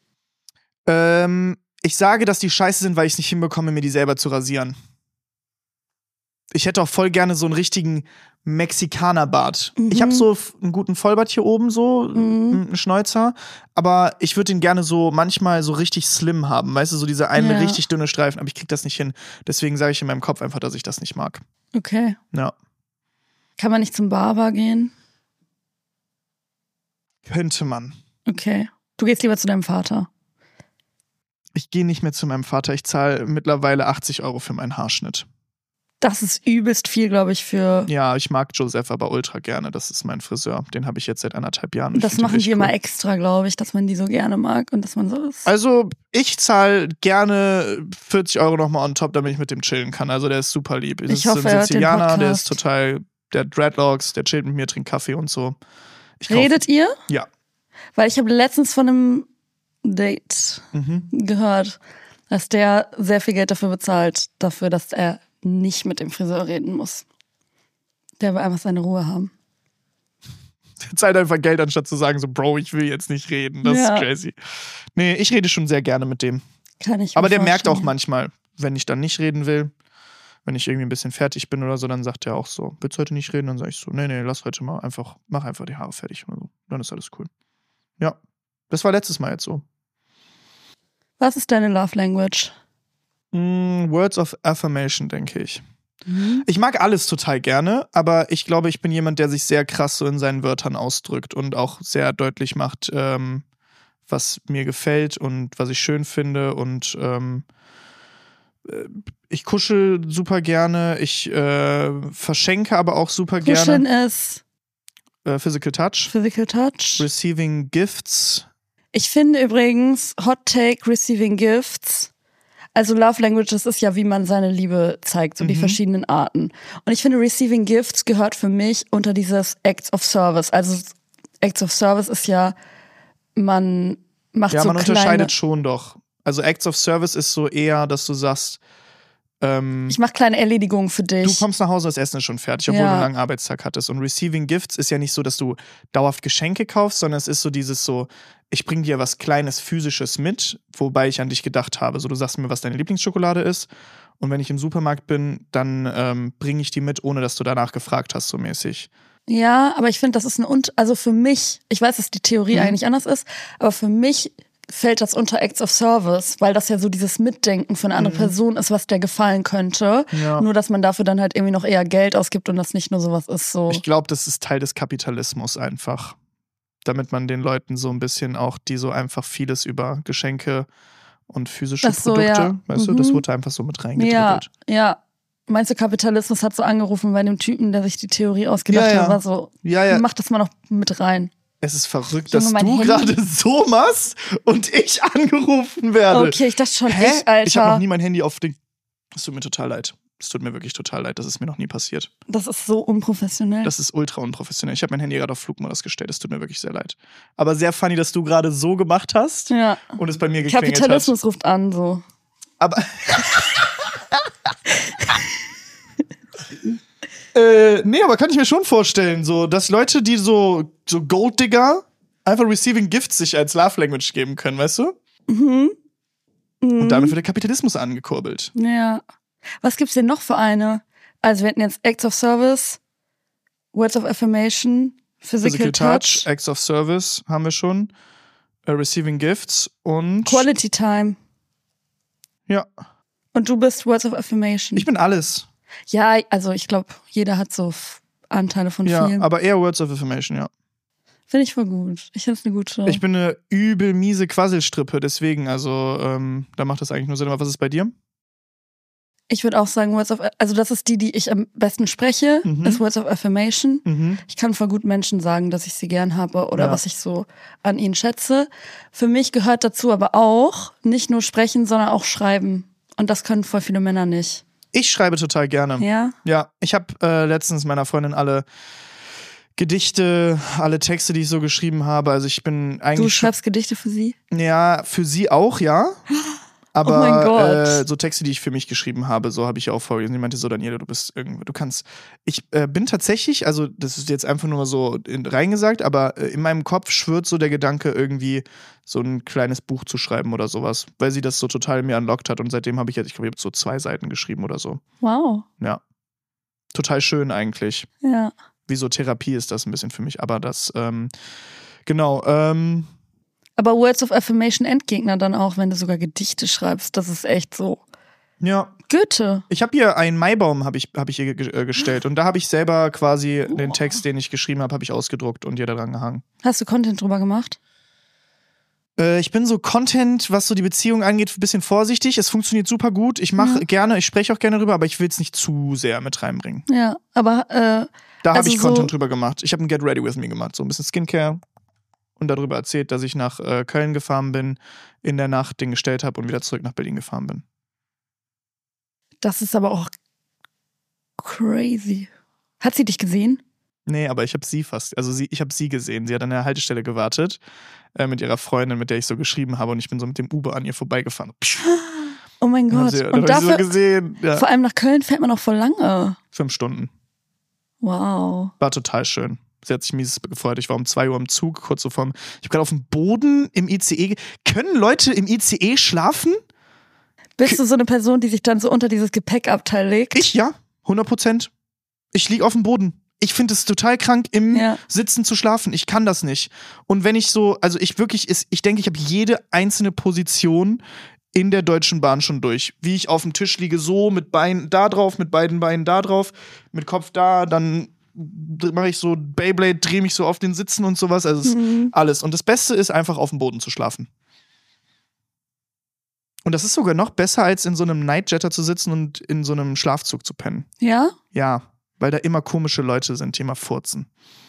A: Ich sage, dass die scheiße sind, weil ich es nicht hinbekomme, mir die selber zu rasieren. Ich hätte auch voll gerne so einen richtigen Mexikanerbart. Ich habe so einen guten Vollbart hier oben, so einen Schnäuzer. Aber ich würde den gerne so manchmal so richtig slim haben. Weißt du, so diese eine richtig dünne Streifen. Aber ich krieg das nicht hin. Deswegen sage ich in meinem Kopf einfach, dass ich das nicht mag.
B: Okay.
A: Ja.
B: Kann man nicht zum Barber gehen?
A: Könnte man.
B: Okay. Du gehst lieber zu deinem Vater.
A: Ich gehe nicht mehr zu meinem Vater. Ich zahle mittlerweile 80 € für meinen Haarschnitt.
B: Das ist übelst viel, glaube ich, für...
A: Ja, ich mag Joseph aber ultra gerne. Das ist mein Friseur. Den habe ich jetzt seit 1,5 Jahren.
B: Das machen die immer extra, glaube ich, dass man die so gerne mag und dass man so ist.
A: Also, ich zahle gerne 40 € nochmal on top, damit ich mit dem chillen kann. Also, der ist super lieb.
B: Ich hoffe, er hört den Podcast.
A: Der ist total... Der hat Dreadlocks, der chillt mit mir, trinkt Kaffee und so.
B: Redet ihr?
A: Ja.
B: Weil ich habe letztens von einem Date gehört, dass der sehr viel Geld dafür bezahlt, dafür, dass er nicht mit dem Friseur reden muss. Der will einfach seine Ruhe haben.
A: Der zahlt einfach Geld, anstatt zu sagen so, Bro, ich will jetzt nicht reden. Das ist crazy. Nee, ich rede schon sehr gerne mit dem.
B: Kann ich
A: Aber der merkt auch manchmal, wenn ich dann nicht reden will, wenn ich irgendwie ein bisschen fertig bin oder so, dann sagt er auch so, willst du heute nicht reden? Dann sage ich so, nee, lass heute mal einfach, mach einfach die Haare fertig oder so. Dann ist alles cool. Ja, das war letztes Mal jetzt so.
B: Was ist deine Love Language?
A: Words of Affirmation, denke ich. Ich mag alles total gerne, aber ich glaube, ich bin jemand, der sich sehr krass so in seinen Wörtern ausdrückt und auch sehr deutlich macht, was mir gefällt und was ich schön finde und ich kuschel super gerne, ich verschenke aber auch super gerne.
B: Kuscheln ist
A: Physical Touch.
B: Physical Touch.
A: Receiving Gifts.
B: Ich finde übrigens, Hot Take, Receiving Gifts, also Love Languages ist ja, wie man seine Liebe zeigt, so die verschiedenen Arten. Und ich finde, Receiving Gifts gehört für mich unter dieses Acts of Service. Also Acts of Service ist ja, man macht so kleine... Ja, man
A: unterscheidet schon doch. Also Acts of Service ist so eher, dass du sagst,
B: ich mache kleine Erledigungen für dich.
A: Du kommst nach Hause, das Essen ist schon fertig, obwohl du einen langen Arbeitstag hattest. Und Receiving Gifts ist ja nicht so, dass du dauerhaft Geschenke kaufst, sondern es ist so dieses so, ich bring dir was Kleines, Physisches mit, wobei ich an dich gedacht habe. So, du sagst mir, was deine Lieblingsschokolade ist. Und wenn ich im Supermarkt bin, dann bringe ich die mit, ohne dass du danach gefragt hast, so mäßig.
B: Ja, aber ich finde, das ist also für mich, ich weiß, dass die Theorie eigentlich anders ist, aber für mich fällt das unter Acts of Service, weil das ja so dieses Mitdenken für eine andere Person ist, was der gefallen könnte. Ja. Nur, dass man dafür dann halt irgendwie noch eher Geld ausgibt und das nicht nur sowas ist so.
A: Ich glaube, das ist Teil des Kapitalismus einfach. Damit man den Leuten so ein bisschen auch, die so einfach vieles über Geschenke und physische Produkte, weißt du, das wurde einfach so mit reingedrückt.
B: Ja. Meinst du, Kapitalismus hat so angerufen bei dem Typen, der sich die Theorie ausgedacht hat, war so, mach das mal noch mit rein.
A: Es ist verrückt, dass du gerade so machst und ich angerufen werde.
B: Okay, ich dachte schon, Alter.
A: Ich habe noch nie mein Handy auf den... Es tut mir total leid. Es tut mir wirklich total leid. Das ist mir noch nie passiert.
B: Das ist so unprofessionell.
A: Das ist ultra unprofessionell. Ich habe mein Handy gerade auf Flugmodus gestellt. Es tut mir wirklich sehr leid. Aber sehr funny, dass du gerade so gemacht hast und es bei mir geklingelt
B: Kapitalismus ruft an, so.
A: Aber... nee, aber kann ich mir schon vorstellen, so, dass Leute, die so Golddigger einfach Receiving Gifts sich als Love Language geben können, weißt du? Und damit wird der Kapitalismus angekurbelt.
B: Ja. Was gibt's denn noch für eine? Also wir hatten jetzt Acts of Service, Words of Affirmation, Physical Touch.
A: Acts of Service haben wir schon, Receiving Gifts und
B: Quality Time.
A: Ja.
B: Und du bist Words of Affirmation.
A: Ich bin alles.
B: Ja, also ich glaube, jeder hat so Anteile von vielen.
A: Ja, aber eher Words of Affirmation, ja.
B: Finde ich voll gut. Ich finde es eine gute Show.
A: Ich bin eine übel miese Quasselstrippe, deswegen, also da macht das eigentlich nur Sinn. Aber was ist bei dir?
B: Ich würde auch sagen, also das ist die ich am besten spreche, ist Words of Affirmation. Ich kann voll gut Menschen sagen, dass ich sie gern habe oder was ich so an ihnen schätze. Für mich gehört dazu aber auch nicht nur sprechen, sondern auch schreiben. Und das können voll viele Männer nicht.
A: Ich schreibe total gerne.
B: Ja?
A: Ja, ich habe letztens meiner Freundin alle Gedichte, alle Texte, die ich so geschrieben habe. Also ich bin eigentlich.
B: Du schreibst Gedichte für sie?
A: Ja, für sie auch, ja. Aber
B: oh mein Gott.
A: So Texte, die ich für mich geschrieben habe, so habe ich ja auch vorgelesen. Sie meinte so, Daniela, du kannst. Ich bin tatsächlich, also das ist jetzt einfach nur mal so reingesagt, aber in meinem Kopf schwirrt so der Gedanke, irgendwie so ein kleines Buch zu schreiben oder sowas, weil sie das so total mir unlockt hat und seitdem habe ich jetzt, ich glaube, ich habe so 2 Seiten geschrieben oder so.
B: Wow.
A: Ja. Total schön eigentlich.
B: Ja.
A: Wie so Therapie ist das ein bisschen für mich, aber das, genau.
B: Aber Words of Affirmation Endgegner dann auch, wenn du sogar Gedichte schreibst, das ist echt so.
A: Ja.
B: Goethe.
A: Ich habe hier einen Maibaum hab ich hier gestellt und da habe ich selber quasi den Text, den ich geschrieben habe ich ausgedruckt und hier dran gehangen.
B: Hast du Content drüber gemacht?
A: Ich bin so Content, was so die Beziehung angeht, ein bisschen vorsichtig. Es funktioniert super gut. Ich mache gerne, ich spreche auch gerne drüber, aber ich will es nicht zu sehr mit reinbringen.
B: Ja, aber
A: da habe ich Content drüber gemacht. Ich habe ein Get Ready With Me gemacht, so ein bisschen Skincare und darüber erzählt, dass ich nach Köln gefahren bin, in der Nacht den gestellt habe und wieder zurück nach Berlin gefahren bin.
B: Das ist aber auch crazy. Hat sie dich gesehen?
A: Nee, aber ich habe ich habe sie gesehen. Sie hat an der Haltestelle gewartet mit ihrer Freundin, mit der ich so geschrieben habe und ich bin so mit dem Uber an ihr vorbeigefahren.
B: Oh mein Gott.
A: Und dafür, so gesehen. Ja.
B: Vor allem nach Köln fährt man auch voll lange.
A: 5 Stunden.
B: Wow.
A: War total schön. Sie hat sich mies gefreut. Ich war um 2 Uhr im Zug, kurz so vorm. Ich habe gerade auf dem Boden im ICE. Können Leute im ICE schlafen?
B: Bist du so eine Person, die sich dann so unter dieses Gepäckabteil legt?
A: Ich, ja. 100%. Ich liege auf dem Boden. Ich finde es total krank, im Sitzen zu schlafen. Ich kann das nicht. Und wenn ich so, also ich denke, ich habe jede einzelne Position in der Deutschen Bahn schon durch. Wie ich auf dem Tisch liege, so mit Beinen da drauf, mit beiden Beinen da drauf, mit Kopf da, dann mache ich so Beyblade, drehe mich so auf den Sitzen und sowas. Also es ist alles. Und das Beste ist einfach auf dem Boden zu schlafen. Und das ist sogar noch besser, als in so einem Nightjetter zu sitzen und in so einem Schlafzug zu pennen.
B: Ja?
A: Ja. Weil da immer komische Leute sind, die immer furzen.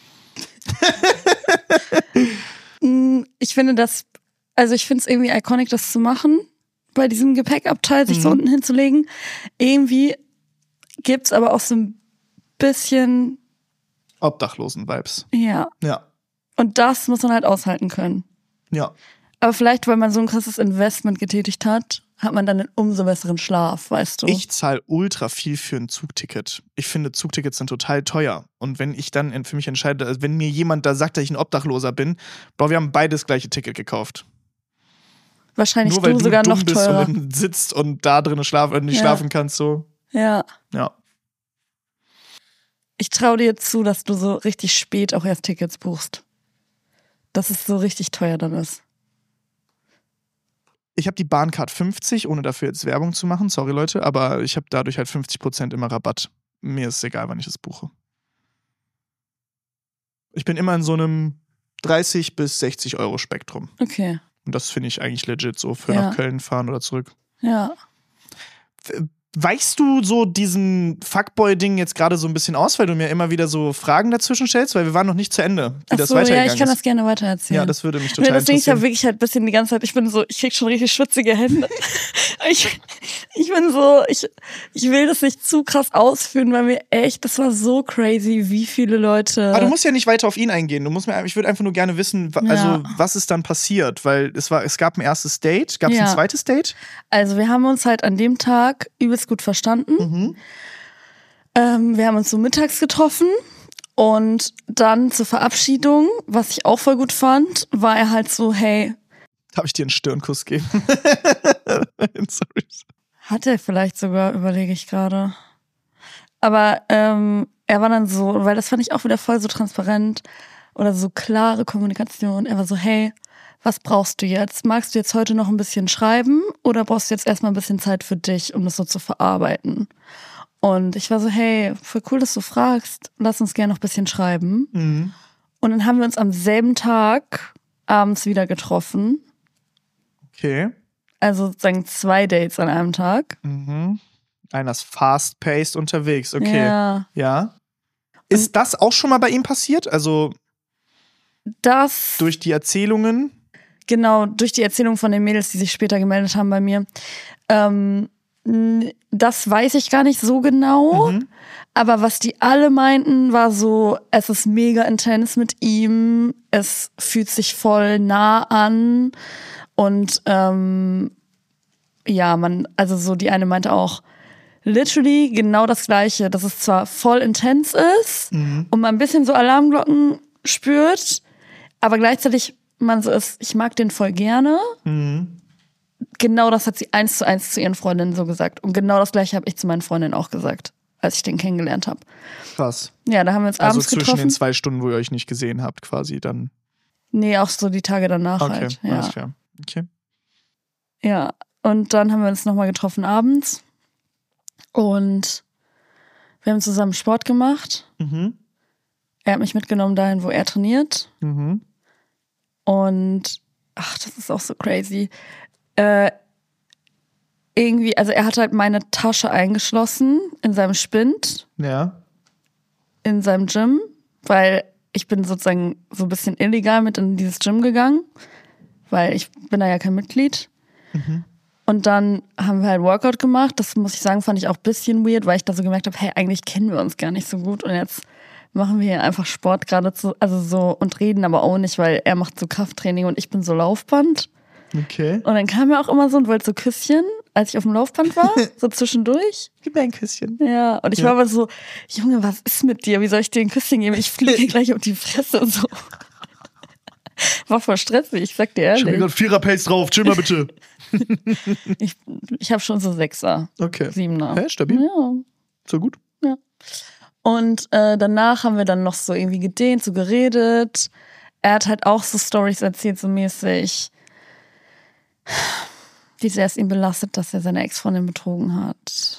B: Ich finde ich finde es irgendwie iconic, das zu machen, bei diesem Gepäckabteil sich so unten hinzulegen. Irgendwie gibt's aber auch so ein bisschen
A: Obdachlosen-Vibes.
B: Ja.
A: Ja.
B: Und das muss man halt aushalten können.
A: Ja.
B: Aber vielleicht, weil man so ein krasses Investment getätigt hat, hat man dann einen umso besseren Schlaf, weißt du?
A: Ich zahle ultra viel für ein Zugticket. Ich finde, Zugtickets sind total teuer. Und wenn ich dann für mich entscheide, also wenn mir jemand da sagt, dass ich ein Obdachloser bin, wir haben beide das gleiche Ticket gekauft.
B: Wahrscheinlich
A: nur weil
B: du
A: du
B: sogar
A: dumm
B: noch
A: bist
B: teurer.
A: und dann sitzt und da drin nicht schlafen kannst, so.
B: Ja.
A: Ja.
B: Ich traue dir zu, dass du so richtig spät auch erst Tickets buchst. Dass es so richtig teuer dann ist.
A: Ich habe die Bahncard 50, ohne dafür jetzt Werbung zu machen, sorry Leute, aber ich habe dadurch halt 50% immer Rabatt. Mir ist es egal, wann ich das buche. Ich bin immer in so einem 30 bis 60 Euro Spektrum.
B: Okay.
A: Und das finde ich eigentlich legit, so für nach Köln fahren oder zurück.
B: Ja.
A: Weichst du so diesen Fuckboy-Ding jetzt gerade so ein bisschen aus, weil du mir immer wieder so Fragen dazwischen stellst? Weil wir waren noch nicht zu Ende, wie das weitergegangen ist.
B: Ja, ich kann das gerne weitererzählen.
A: Ja, das würde mich total interessieren.
B: Das Ding ist ja wirklich halt ein bisschen die ganze Zeit, ich krieg schon richtig schwitzige Hände. ich bin so, ich will das nicht zu krass ausführen, weil mir echt, das war so crazy, wie viele Leute.
A: Aber du musst ja nicht weiter auf ihn eingehen. Ich würde einfach nur gerne wissen, was ist dann passiert? Weil es gab ein erstes Date, gab es ein zweites Date?
B: Also wir haben uns halt an dem Tag übelst gut verstanden. Wir haben uns so mittags getroffen und dann zur Verabschiedung, was ich auch voll gut fand, war er halt so, hey.
A: Darf ich dir einen Stirnkuss geben? Sorry.
B: Hat er vielleicht sogar, überlege ich gerade. Aber er war dann so, weil das fand ich auch wieder voll so transparent oder so klare Kommunikation. Er war so, hey, was brauchst du jetzt? Magst du jetzt heute noch ein bisschen schreiben oder brauchst du jetzt erstmal ein bisschen Zeit für dich, um das so zu verarbeiten? Und ich war so, hey, voll cool, dass du fragst. Lass uns gerne noch ein bisschen schreiben. Und dann haben wir uns am selben Tag abends wieder getroffen.
A: Okay.
B: Also sozusagen 2 Dates an einem Tag.
A: Einer ist fast-paced unterwegs, okay. Ja. Ist das auch schon mal bei ihm passiert? Also
B: das
A: durch die Erzählungen?
B: Genau, durch die Erzählung von den Mädels, die sich später gemeldet haben bei mir. Das weiß ich gar nicht so genau. Aber was die alle meinten, war so, es ist mega intens mit ihm, es fühlt sich voll nah an und also so die eine meinte auch, literally genau das Gleiche, dass es zwar voll intens ist und man ein bisschen so Alarmglocken spürt, aber gleichzeitig man so ist, ich mag den voll gerne. Genau das hat sie 1:1 zu ihren Freundinnen so gesagt. Und genau das Gleiche habe ich zu meinen Freundinnen auch gesagt, als ich den kennengelernt habe.
A: Krass.
B: Ja, da haben wir uns abends getroffen.
A: Also zwischen den 2 Stunden, wo ihr euch nicht gesehen habt, quasi dann?
B: Nee, auch so die Tage danach halt. Ja.
A: Alles klar. Okay.
B: Ja, und dann haben wir uns nochmal getroffen abends. Und wir haben zusammen Sport gemacht. Er hat mich mitgenommen dahin, wo er trainiert. Und, das ist auch so crazy. Irgendwie, also er hat halt meine Tasche eingeschlossen in seinem Spind.
A: Ja.
B: In seinem Gym, weil ich bin sozusagen so ein bisschen illegal mit in dieses Gym gegangen, weil ich bin da ja kein Mitglied. Und dann haben wir halt Workout gemacht. Das muss ich sagen, fand ich auch ein bisschen weird, weil ich da so gemerkt habe, hey, eigentlich kennen wir uns gar nicht so gut. Und jetzt machen wir hier einfach Sport und reden aber auch nicht, weil er macht so Krafttraining und ich bin so Laufband.
A: Okay.
B: Und dann kam er auch immer so und wollte so Küsschen, als ich auf dem Laufband war, so zwischendurch.
A: Gib mir ein Küsschen.
B: Ja, und ich war aber so, Junge, was ist mit dir? Wie soll ich dir ein Küsschen geben? Ich fliege gleich auf die Fresse und so. War voll stressig, ich sag dir ehrlich.
A: Ich hab mir gerade 4er-Pace drauf, chill mal bitte.
B: Ich habe schon so 6er.
A: Okay.
B: 7er.
A: Hä, stabil?
B: Ja.
A: So gut?
B: Ja. Und danach haben wir dann noch so irgendwie gedehnt, so geredet. Er hat halt auch so Storys erzählt, so mäßig, wie sehr es ihn belastet, dass er seine Ex-Freundin betrogen hat.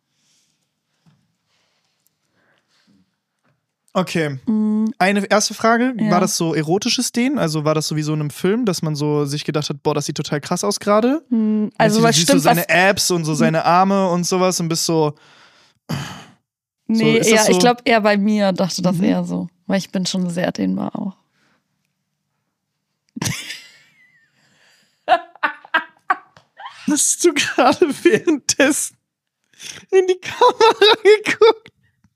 A: Okay. Eine erste Frage, war das so erotisches Dehnen? Also war das so wie so in einem Film, dass man so sich gedacht hat, boah, das sieht total krass aus gerade?
B: Also
A: du siehst so seine Abs und so seine Arme und sowas und bist so...
B: Nee, so, so? Ich glaube eher bei mir dachte das eher so. Weil ich bin schon sehr dehnbar auch.
A: Hast du gerade währenddessen in die Kamera geguckt?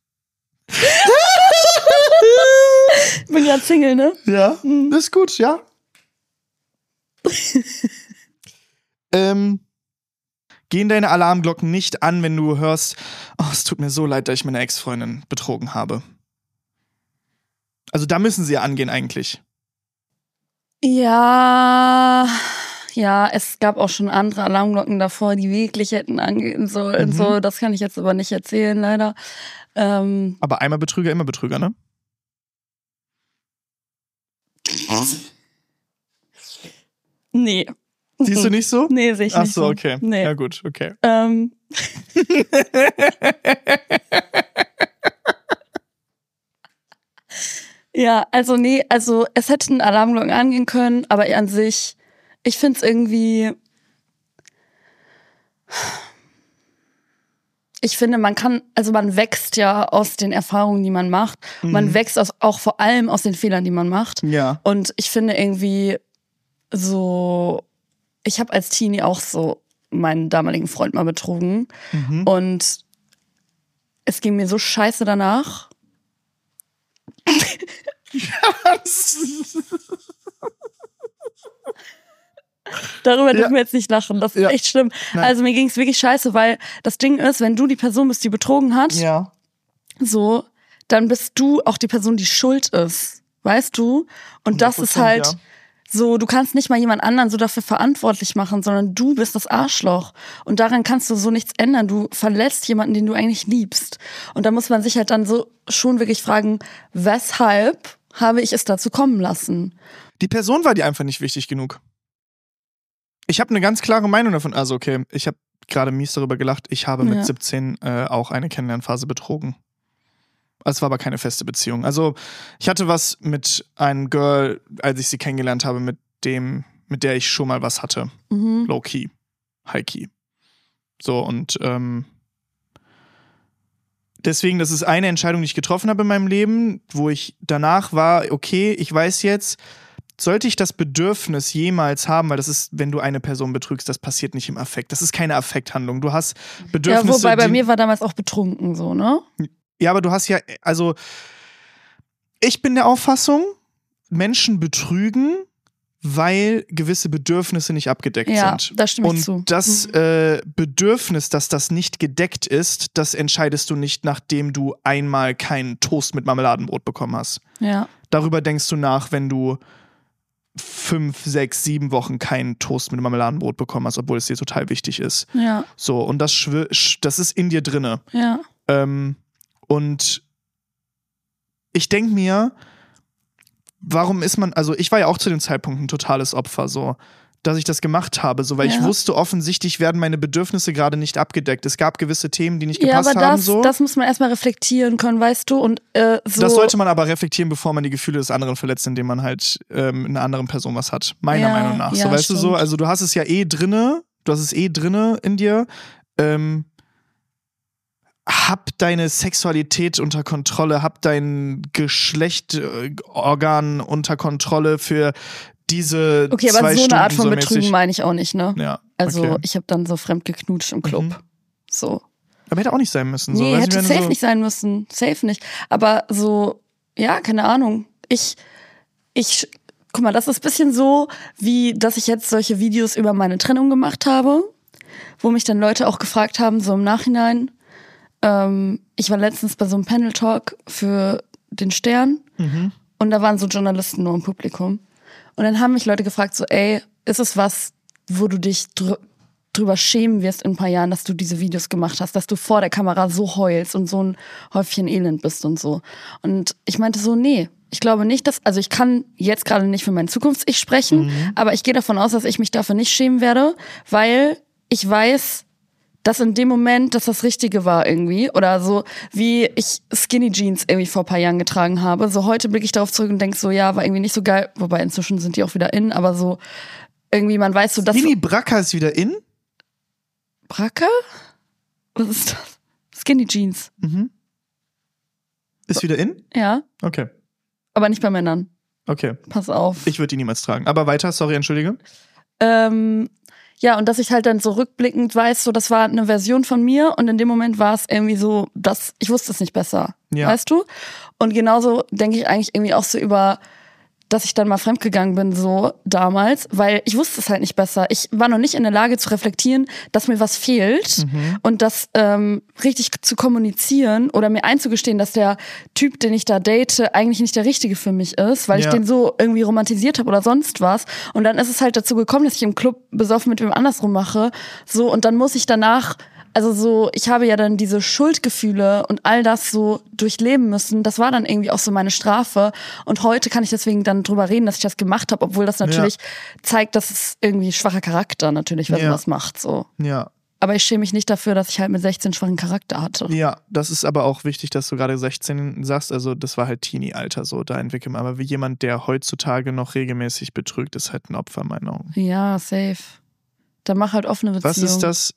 B: Ich bin gerade Single, ne?
A: Ja, das ist gut, ja. Gehen deine Alarmglocken nicht an, wenn du hörst, oh, es tut mir so leid, dass ich meine Ex-Freundin betrogen habe? Also da müssen sie ja angehen eigentlich.
B: Ja, es gab auch schon andere Alarmglocken davor, die wirklich hätten angehen sollen. So, das kann ich jetzt aber nicht erzählen, leider.
A: Aber einmal Betrüger, immer Betrüger, ne?
B: Nee.
A: Siehst du nicht so?
B: Nee, sehe ich nicht so.
A: Ach so, okay.
B: Nee.
A: Ja gut, okay.
B: Ja, also nee, also es hätten Alarmglocken angehen können, aber an sich, ich finde es irgendwie... Ich finde, man wächst ja aus den Erfahrungen, die man macht. Man wächst auch vor allem aus den Fehlern, die man macht.
A: Ja.
B: Und ich finde irgendwie so, ich habe als Teenie auch so meinen damaligen Freund mal betrogen. Und es ging mir so scheiße danach. Darüber dürfen wir jetzt nicht lachen, das ist echt schlimm. Nein. Also mir ging es wirklich scheiße, weil das Ding ist, wenn du die Person bist, die betrogen hat, so, dann bist du auch die Person, die schuld ist, weißt du? Und das ist halt so, du kannst nicht mal jemand anderen so dafür verantwortlich machen, sondern du bist das Arschloch. Und daran kannst du so nichts ändern. Du verletzt jemanden, den du eigentlich liebst. Und da muss man sich halt dann so schon wirklich fragen, weshalb habe ich es dazu kommen lassen?
A: Die Person war dir einfach nicht wichtig genug. Ich habe eine ganz klare Meinung davon. Also okay, ich habe gerade mies darüber gelacht. Ich habe mit 17 auch eine Kennenlernphase betrogen. Es war aber keine feste Beziehung. Also ich hatte was mit einem Girl, als ich sie kennengelernt habe, mit der ich schon mal was hatte. Low-key, high-key. So und deswegen, das ist eine Entscheidung, die ich getroffen habe in meinem Leben, wo ich danach war, okay, ich weiß jetzt, sollte ich das Bedürfnis jemals haben, weil das ist, wenn du eine Person betrügst, das passiert nicht im Affekt. Das ist keine Affekthandlung. Du hast Bedürfnisse.
B: Ja, wobei bei mir war damals auch betrunken so, ne?
A: Ja, aber du hast ja, also ich bin der Auffassung, Menschen betrügen, weil gewisse Bedürfnisse nicht abgedeckt sind.
B: Ja, da stimme ich zu.
A: Und das Bedürfnis, dass das nicht gedeckt ist, das entscheidest du nicht, nachdem du einmal keinen Toast mit Marmeladenbrot bekommen hast.
B: Ja.
A: Darüber denkst du nach, wenn du 5, 6, 7 Wochen keinen Toast mit Marmeladenbrot bekommen hast, obwohl es dir total wichtig ist.
B: Ja.
A: So, und das ist in dir drinne.
B: Ja.
A: Und ich denke mir, warum ist man, also ich war ja auch zu dem Zeitpunkt ein totales Opfer, so, dass ich das gemacht habe, so, weil ich wusste, offensichtlich werden meine Bedürfnisse gerade nicht abgedeckt. Es gab gewisse Themen, die nicht gepasst haben. So.
B: Das muss man erstmal reflektieren können, weißt du, und so.
A: Das sollte man aber reflektieren, bevor man die Gefühle des anderen verletzt, indem man halt einer anderen Person was hat. Meiner Meinung nach. So, weißt du so, also du hast es ja drinne in dir. Hab deine Sexualität unter Kontrolle, hab dein Geschlechtorgan unter Kontrolle für diese 2 Stunden.
B: Okay, aber so eine Art von
A: so
B: Betrügen meine ich auch nicht, ne?
A: Ja.
B: Also ich habe dann so fremd geknutscht im Club. So.
A: Aber hätte auch nicht sein müssen. So.
B: Nee, hätte safe nicht sein müssen. Safe nicht. Aber so, ja, keine Ahnung. Guck mal, das ist ein bisschen so, wie dass ich jetzt solche Videos über meine Trennung gemacht habe, wo mich dann Leute auch gefragt haben, so im Nachhinein. Ich war letztens bei so einem Panel-Talk für den Stern und da waren so Journalisten nur im Publikum. Und dann haben mich Leute gefragt, so, ey, ist es was, wo du dich drüber schämen wirst in ein paar Jahren, dass du diese Videos gemacht hast, dass du vor der Kamera so heulst und so ein Häufchen Elend bist und so. Und ich meinte so, nee, ich glaube nicht, also ich kann jetzt gerade nicht für mein Zukunfts-Ich sprechen, aber ich gehe davon aus, dass ich mich dafür nicht schämen werde, weil ich weiß, dass in dem Moment, dass das Richtige war irgendwie, oder so, wie ich Skinny Jeans irgendwie vor ein paar Jahren getragen habe, so heute blicke ich darauf zurück und denke so, ja, war irgendwie nicht so geil, wobei inzwischen sind die auch wieder in, aber so, irgendwie, man weiß so, dass...
A: Skinny Bracca ist wieder in?
B: Bracca? Was ist das? Skinny Jeans.
A: Ist wieder in?
B: Ja.
A: Okay.
B: Aber nicht bei Männern.
A: Okay.
B: Pass auf.
A: Ich würde die niemals tragen. Aber weiter, sorry, entschuldige.
B: Ja, und dass ich halt dann so rückblickend weiß, so das war eine Version von mir und in dem Moment war es irgendwie so, dass ich wusste es nicht besser, weißt du? Und genauso denke ich eigentlich irgendwie auch so über, dass ich dann mal fremdgegangen bin so damals, weil ich wusste es halt nicht besser. Ich war noch nicht in der Lage zu reflektieren, dass mir was fehlt und das richtig zu kommunizieren oder mir einzugestehen, dass der Typ, den ich da date, eigentlich nicht der Richtige für mich ist, weil ich den so irgendwie romantisiert habe oder sonst was. Und dann ist es halt dazu gekommen, dass ich im Club besoffen mit wem anders rummache. So, und dann muss ich danach, also so, ich habe ja dann diese Schuldgefühle und all das so durchleben müssen. Das war dann irgendwie auch so meine Strafe. Und heute kann ich deswegen dann drüber reden, dass ich das gemacht habe, obwohl das natürlich zeigt, dass es irgendwie schwacher Charakter natürlich, wenn man was macht. So.
A: Ja.
B: Aber ich schäme mich nicht dafür, dass ich halt mit 16 schwachen Charakter hatte.
A: Ja, das ist aber auch wichtig, dass du gerade 16 sagst. Also das war halt Teenie-Alter so, da entwickelt man. Aber wie jemand, der heutzutage noch regelmäßig betrügt, ist halt ein Opfer in meinen Augen.
B: Ja, safe. Dann mach halt offene Beziehungen.
A: Was ist das?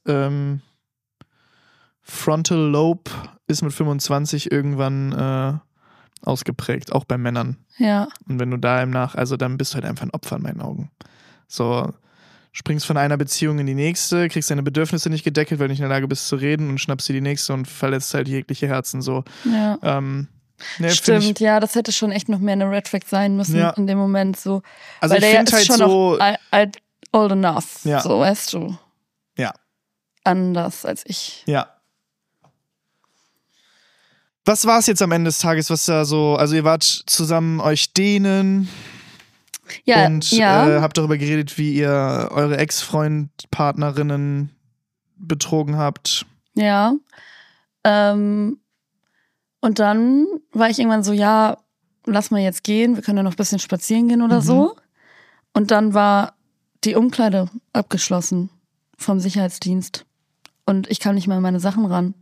A: Frontal Lobe ist mit 25 irgendwann ausgeprägt, auch bei Männern.
B: Ja.
A: Und wenn du da also dann bist du halt einfach ein Opfer in meinen Augen. So, springst von einer Beziehung in die nächste, kriegst deine Bedürfnisse nicht gedeckelt, weil du nicht in der Lage bist zu reden und schnappst dir die nächste und verletzt halt jegliche Herzen so.
B: Ja. Stimmt, ja, das hätte schon echt noch mehr eine Red Flag sein müssen in dem Moment so.
A: Also
B: weil
A: ich
B: der
A: finde
B: ist
A: halt
B: schon
A: so
B: noch old enough,
A: Ja.
B: so, weißt du.
A: Ja.
B: Anders als ich.
A: Ja. Was war es jetzt am Ende des Tages, was da so, also ihr wart zusammen euch dehnen und habt darüber geredet, wie ihr eure Ex-Freund-Partnerinnen betrogen habt.
B: Ja. Und dann war ich irgendwann so, ja, lass mal jetzt gehen, wir können ja noch ein bisschen spazieren gehen oder so. Und dann war die Umkleide abgeschlossen vom Sicherheitsdienst. Und ich kam nicht mehr an meine Sachen ran.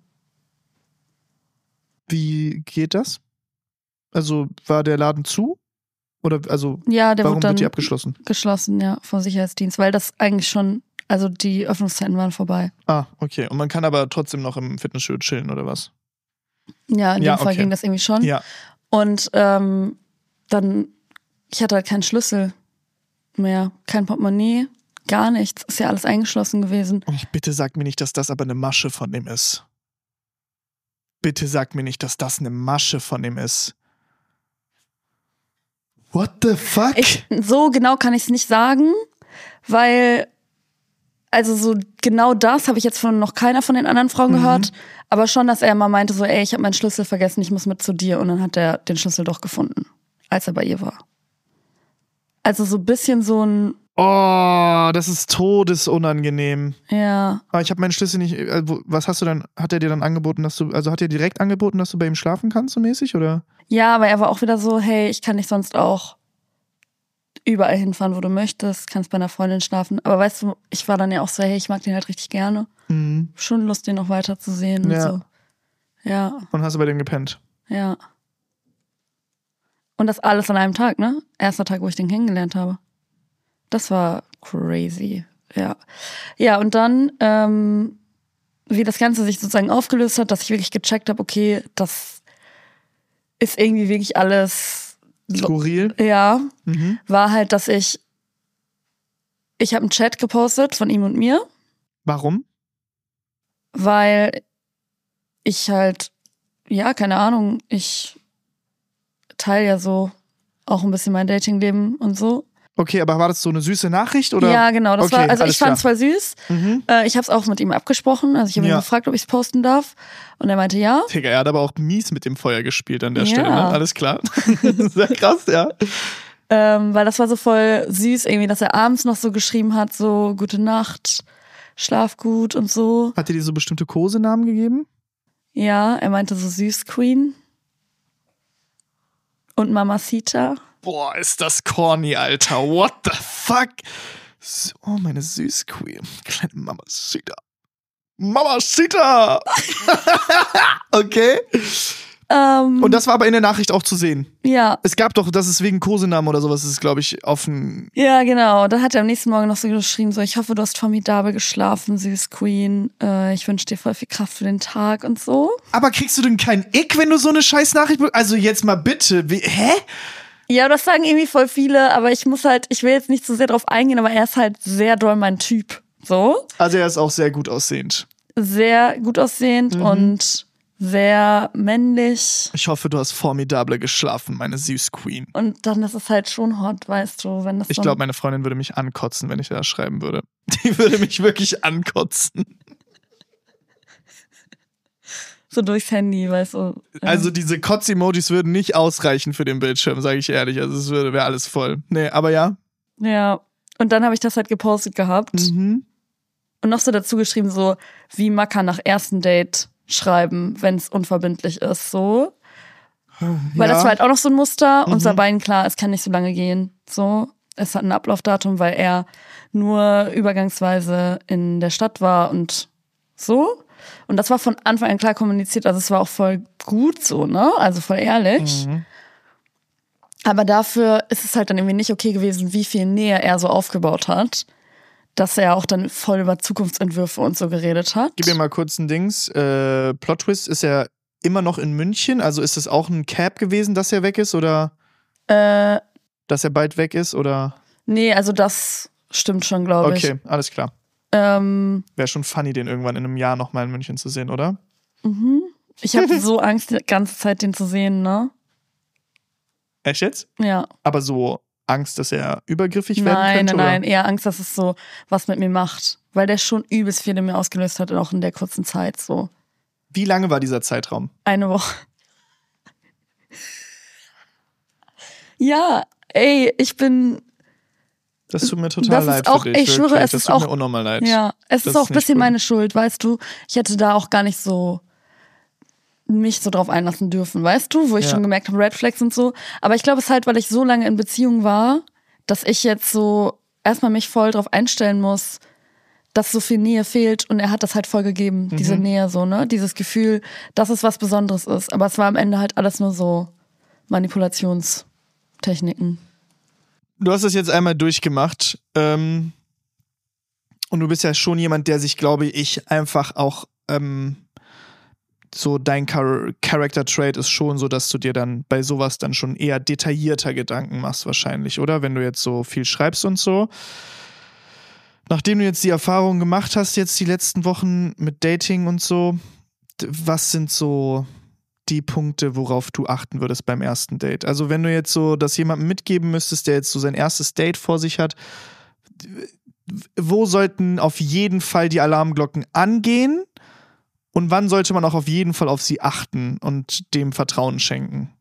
A: Wie geht das? Also war der Laden zu? Oder also
B: ja, der
A: warum
B: wurde dann
A: wird die abgeschlossen?
B: Geschlossen, ja, vom Sicherheitsdienst, weil das eigentlich schon, also die Öffnungszeiten waren vorbei.
A: Ah, okay. Und man kann aber trotzdem noch im Fitnessstudio chillen, oder was?
B: Ja, in dem Fall ging das irgendwie schon.
A: Ja.
B: Und dann, ich hatte halt keinen Schlüssel mehr, kein Portemonnaie, gar nichts. Ist ja alles eingeschlossen gewesen.
A: Und bitte sag mir nicht, dass das aber eine Masche von dem ist. bitte sag mir nicht, dass das eine Masche von ihm ist. What the fuck?
B: So genau kann ich es nicht sagen, weil, also so genau das habe ich jetzt von noch keiner von den anderen Frauen gehört, aber schon, dass er mal meinte so, ey, ich habe meinen Schlüssel vergessen, ich muss mit zu dir, und dann hat er den Schlüssel doch gefunden, als er bei ihr war. Also so ein bisschen so ein...
A: Oh, das ist todesunangenehm.
B: Ja.
A: Aber ich habe meinen Schlüssel nicht... Was hast du dann... Hat er dir dann angeboten, dass du... Also hat er direkt angeboten, dass du bei ihm schlafen kannst, so mäßig, oder?
B: Ja, aber er war auch wieder so, hey, ich kann dich sonst auch überall hinfahren, wo du möchtest, kannst bei einer Freundin schlafen. Aber weißt du, ich war dann ja auch so, hey, ich mag den halt richtig gerne. Schon Lust, den noch weiterzusehen und so. Ja.
A: Und hast du bei dem gepennt?
B: Ja. Und das alles an einem Tag, ne? Erster Tag, wo ich den kennengelernt habe. Das war crazy. Ja. Ja, und dann, wie das Ganze sich sozusagen aufgelöst hat, dass ich wirklich gecheckt habe, okay, das ist irgendwie wirklich alles
A: skurril.
B: Ja. War halt, dass ich habe einen Chat gepostet von ihm und mir.
A: Warum?
B: Weil ich halt, ja, keine Ahnung, ich teile ja so auch ein bisschen mein Datingleben und so.
A: Okay, aber war das so eine süße Nachricht, oder?
B: Ja, genau. Das war, also ich fand es
A: klar.
B: voll süß. Ich habe es auch mit ihm abgesprochen. Also ich habe ihn gefragt, ob ich es posten darf. Und er meinte ja.
A: Digga, er hat aber auch mies mit dem Feuer gespielt an der Stelle, ne? Alles klar. Sehr krass, ja.
B: Weil das war so voll süß irgendwie, dass er abends noch so geschrieben hat, so gute Nacht, schlaf gut und so.
A: Hat er dir so bestimmte Kosenamen gegeben?
B: Ja, er meinte so Süß Queen und Mamacita.
A: Boah, ist das corny, Alter. What the fuck? Oh, meine Süßqueen. Kleine Mamacita. Mamacita! Okay. Und das war aber in der Nachricht auch zu sehen.
B: Ja.
A: Es gab doch, das ist wegen Kosenamen oder sowas, das ist, glaube ich, offen.
B: Ja, genau. Dann hat er am nächsten Morgen noch so geschrieben, so, ich hoffe, du hast formidabel geschlafen, Süßqueen. Ich wünsche dir voll viel Kraft für den Tag und so.
A: Aber kriegst du denn kein Ick, wenn du so eine scheiß Nachricht... Also jetzt mal bitte. Hä?
B: Ja, das sagen irgendwie voll viele, aber ich will jetzt nicht so sehr drauf eingehen, aber er ist halt sehr doll mein Typ. So.
A: Also er ist auch sehr gut aussehend.
B: Sehr gut aussehend und sehr männlich.
A: Ich hoffe, du hast formidable geschlafen, meine Süßqueen.
B: Und dann ist es halt schon hot, weißt du, wenn das
A: Ich glaube, meine Freundin würde mich ankotzen, wenn ich das schreiben würde. Die würde mich wirklich ankotzen.
B: So durchs Handy, weißt du.
A: Also diese Kotz-Emojis würden nicht ausreichen für den Bildschirm, sage ich ehrlich. Also es wäre alles voll. Nee, aber ja.
B: Ja, und dann habe ich das halt gepostet gehabt. Und noch so dazu geschrieben, so wie Macker nach ersten Date schreiben, wenn es unverbindlich ist, so. Weil das war halt auch noch so ein Muster. Uns war beiden klar, es kann nicht so lange gehen, so. Es hat ein Ablaufdatum, weil er nur übergangsweise in der Stadt war und so. Und das war von Anfang an klar kommuniziert, also es war auch voll gut so, ne? Also voll ehrlich. Aber dafür ist es halt dann irgendwie nicht okay gewesen, wie viel Nähe er so aufgebaut hat, dass er auch dann voll über Zukunftsentwürfe und so geredet hat.
A: Gib mir mal kurz ein Dings. Plot-Twist, ist er immer noch in München? Also ist es auch ein Cap gewesen, dass er weg ist, oder dass er bald weg ist, oder?
B: Nee, also das stimmt schon, glaube ich.
A: Okay, alles klar. Wäre schon funny, den irgendwann in einem Jahr nochmal in München zu sehen, oder?
B: Ich habe so Angst, die ganze Zeit den zu sehen, ne?
A: Echt jetzt?
B: Ja.
A: Aber so Angst, dass er übergriffig werden könnte?
B: Nein, eher Angst, dass es so was mit mir macht. Weil der schon übelst viel in mir ausgelöst hat, auch in der kurzen Zeit so.
A: Wie lange war dieser Zeitraum?
B: 1 Woche. Ja, ey, ich bin...
A: Das tut mir total leid
B: auch,
A: für dich.
B: Ich schwöre, es
A: das
B: ist
A: tut
B: auch,
A: mir unnormal leid.
B: Ja, es
A: das
B: ist auch ein bisschen
A: cool.
B: meine Schuld, weißt du. Ich hätte da auch gar nicht so mich so drauf einlassen dürfen, weißt du, wo ich schon gemerkt habe, Red Flags und so. Aber ich glaube, es ist halt, weil ich so lange in Beziehung war, dass ich jetzt so erstmal mich voll drauf einstellen muss, dass so viel Nähe fehlt, und er hat das halt voll gegeben, diese Nähe so, ne? Dieses Gefühl, dass es was Besonderes ist. Aber es war am Ende halt alles nur so Manipulationstechniken.
A: Du hast das jetzt einmal durchgemacht und du bist ja schon jemand, der sich, glaube ich, einfach auch so dein Character-Trait ist schon so, dass du dir dann bei sowas dann schon eher detaillierter Gedanken machst wahrscheinlich, oder? Wenn du jetzt so viel schreibst und so. Nachdem du jetzt die Erfahrung gemacht hast, jetzt die letzten Wochen mit Dating und so, was sind so die Punkte, worauf du achten würdest beim ersten Date? Also wenn du jetzt so das jemandem mitgeben müsstest, der jetzt so sein erstes Date vor sich hat, wo sollten auf jeden Fall die Alarmglocken angehen und wann sollte man auch auf jeden Fall auf sie achten und dem Vertrauen schenken?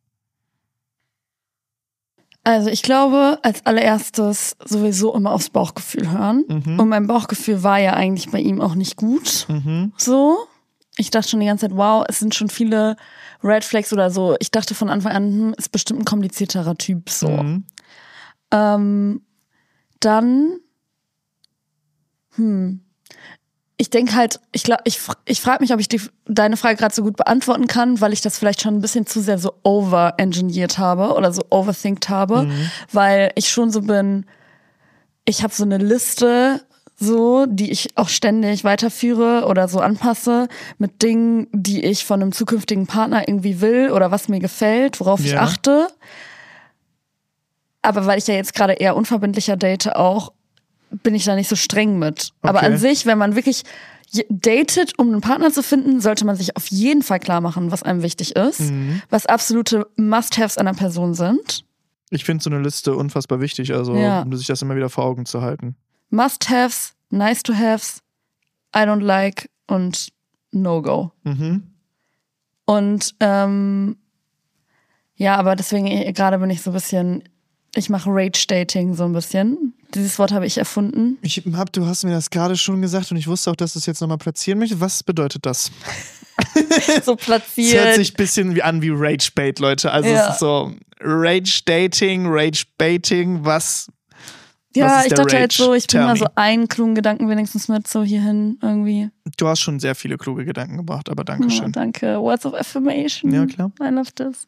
B: Also ich glaube, als allererstes sowieso immer aufs Bauchgefühl hören. Und mein Bauchgefühl war ja eigentlich bei ihm auch nicht gut. So. Ich dachte schon die ganze Zeit, wow, es sind schon viele Red Flags oder so. Ich dachte von Anfang an, ist bestimmt ein komplizierterer Typ. So. Dann ich denke halt, ich frage mich, ob ich deine Frage gerade so gut beantworten kann, weil ich das vielleicht schon ein bisschen zu sehr so overengineert habe oder so overthinkt habe, weil ich schon so bin, ich habe so eine Liste, so, die ich auch ständig weiterführe oder so anpasse mit Dingen, die ich von einem zukünftigen Partner irgendwie will oder was mir gefällt, worauf ich achte. Aber weil ich ja jetzt gerade eher unverbindlicher date auch, bin ich da nicht so streng mit. Okay. Aber an sich, wenn man wirklich datet, um einen Partner zu finden, sollte man sich auf jeden Fall klar machen, was einem wichtig ist, was absolute Must-Haves einer Person sind.
A: Ich finde so eine Liste unfassbar wichtig, also um sich das immer wieder vor Augen zu halten. Must-Haves,
B: Nice-to-Haves, I don't like und No-Go. Und aber deswegen gerade bin ich so ein bisschen, ich mache Rage-Dating so ein bisschen. Dieses Wort habe ich erfunden.
A: Du hast mir das gerade schon gesagt und ich wusste auch, dass du es jetzt nochmal platzieren möchtest. Was bedeutet das?
B: So platziert.
A: Es hört sich ein bisschen an wie Rage-Bait, Leute. Also es ist so Rage-Dating, Rage-Baiting, was
B: Ja, ich dachte halt so, ich bringe mal so einen klugen Gedanken wenigstens mit, so hierhin irgendwie.
A: Du hast schon sehr viele kluge Gedanken gebracht, aber danke schön.
B: Danke. Words of Affirmation.
A: Ja, klar.
B: I love this.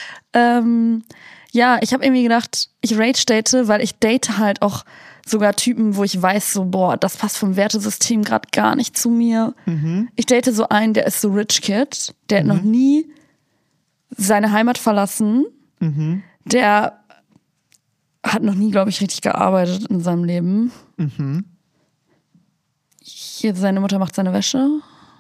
B: Ich habe irgendwie gedacht, ich rage-date, weil ich date halt auch sogar Typen, wo ich weiß, so, boah, das passt vom Wertesystem gerade gar nicht zu mir. Ich date so einen, der ist so Rich Kid, der hat noch nie seine Heimat verlassen, der hat noch nie, glaube ich, richtig gearbeitet in seinem Leben. Hier, seine Mutter macht seine Wäsche.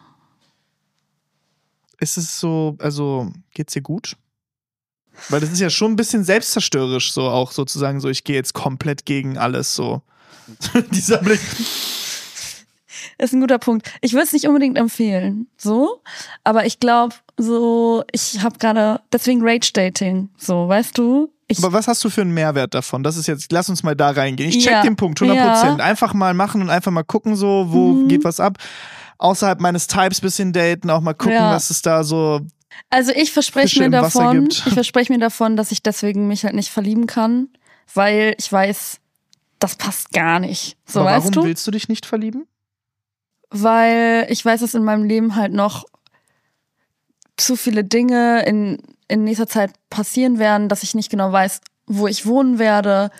A: Ist es so, also geht's dir gut? Weil das ist ja schon ein bisschen selbstzerstörerisch, so auch sozusagen so, ich gehe jetzt komplett gegen alles, so. Dieser Blick.
B: Ist ein guter Punkt. Ich würde es nicht unbedingt empfehlen, so. Aber ich glaube, so, ich habe gerade, deswegen Rage-Dating, so, weißt du?
A: Aber was hast du für einen Mehrwert davon? Das ist jetzt, lass uns mal da reingehen. Ich check den Punkt, 100%. Einfach mal machen und einfach mal gucken, so, wo geht was ab. Außerhalb meines Types bisschen daten, auch mal gucken, was es da so.
B: Also ich verspreche mir davon, dass ich deswegen mich halt nicht verlieben kann, weil ich weiß, das passt gar nicht. So,
A: aber
B: weißt
A: warum
B: du?
A: Willst du dich nicht verlieben?
B: Weil ich weiß, dass in meinem Leben halt noch zu viele Dinge in nächster Zeit passieren werden, dass ich nicht genau weiß, wo ich wohnen werde,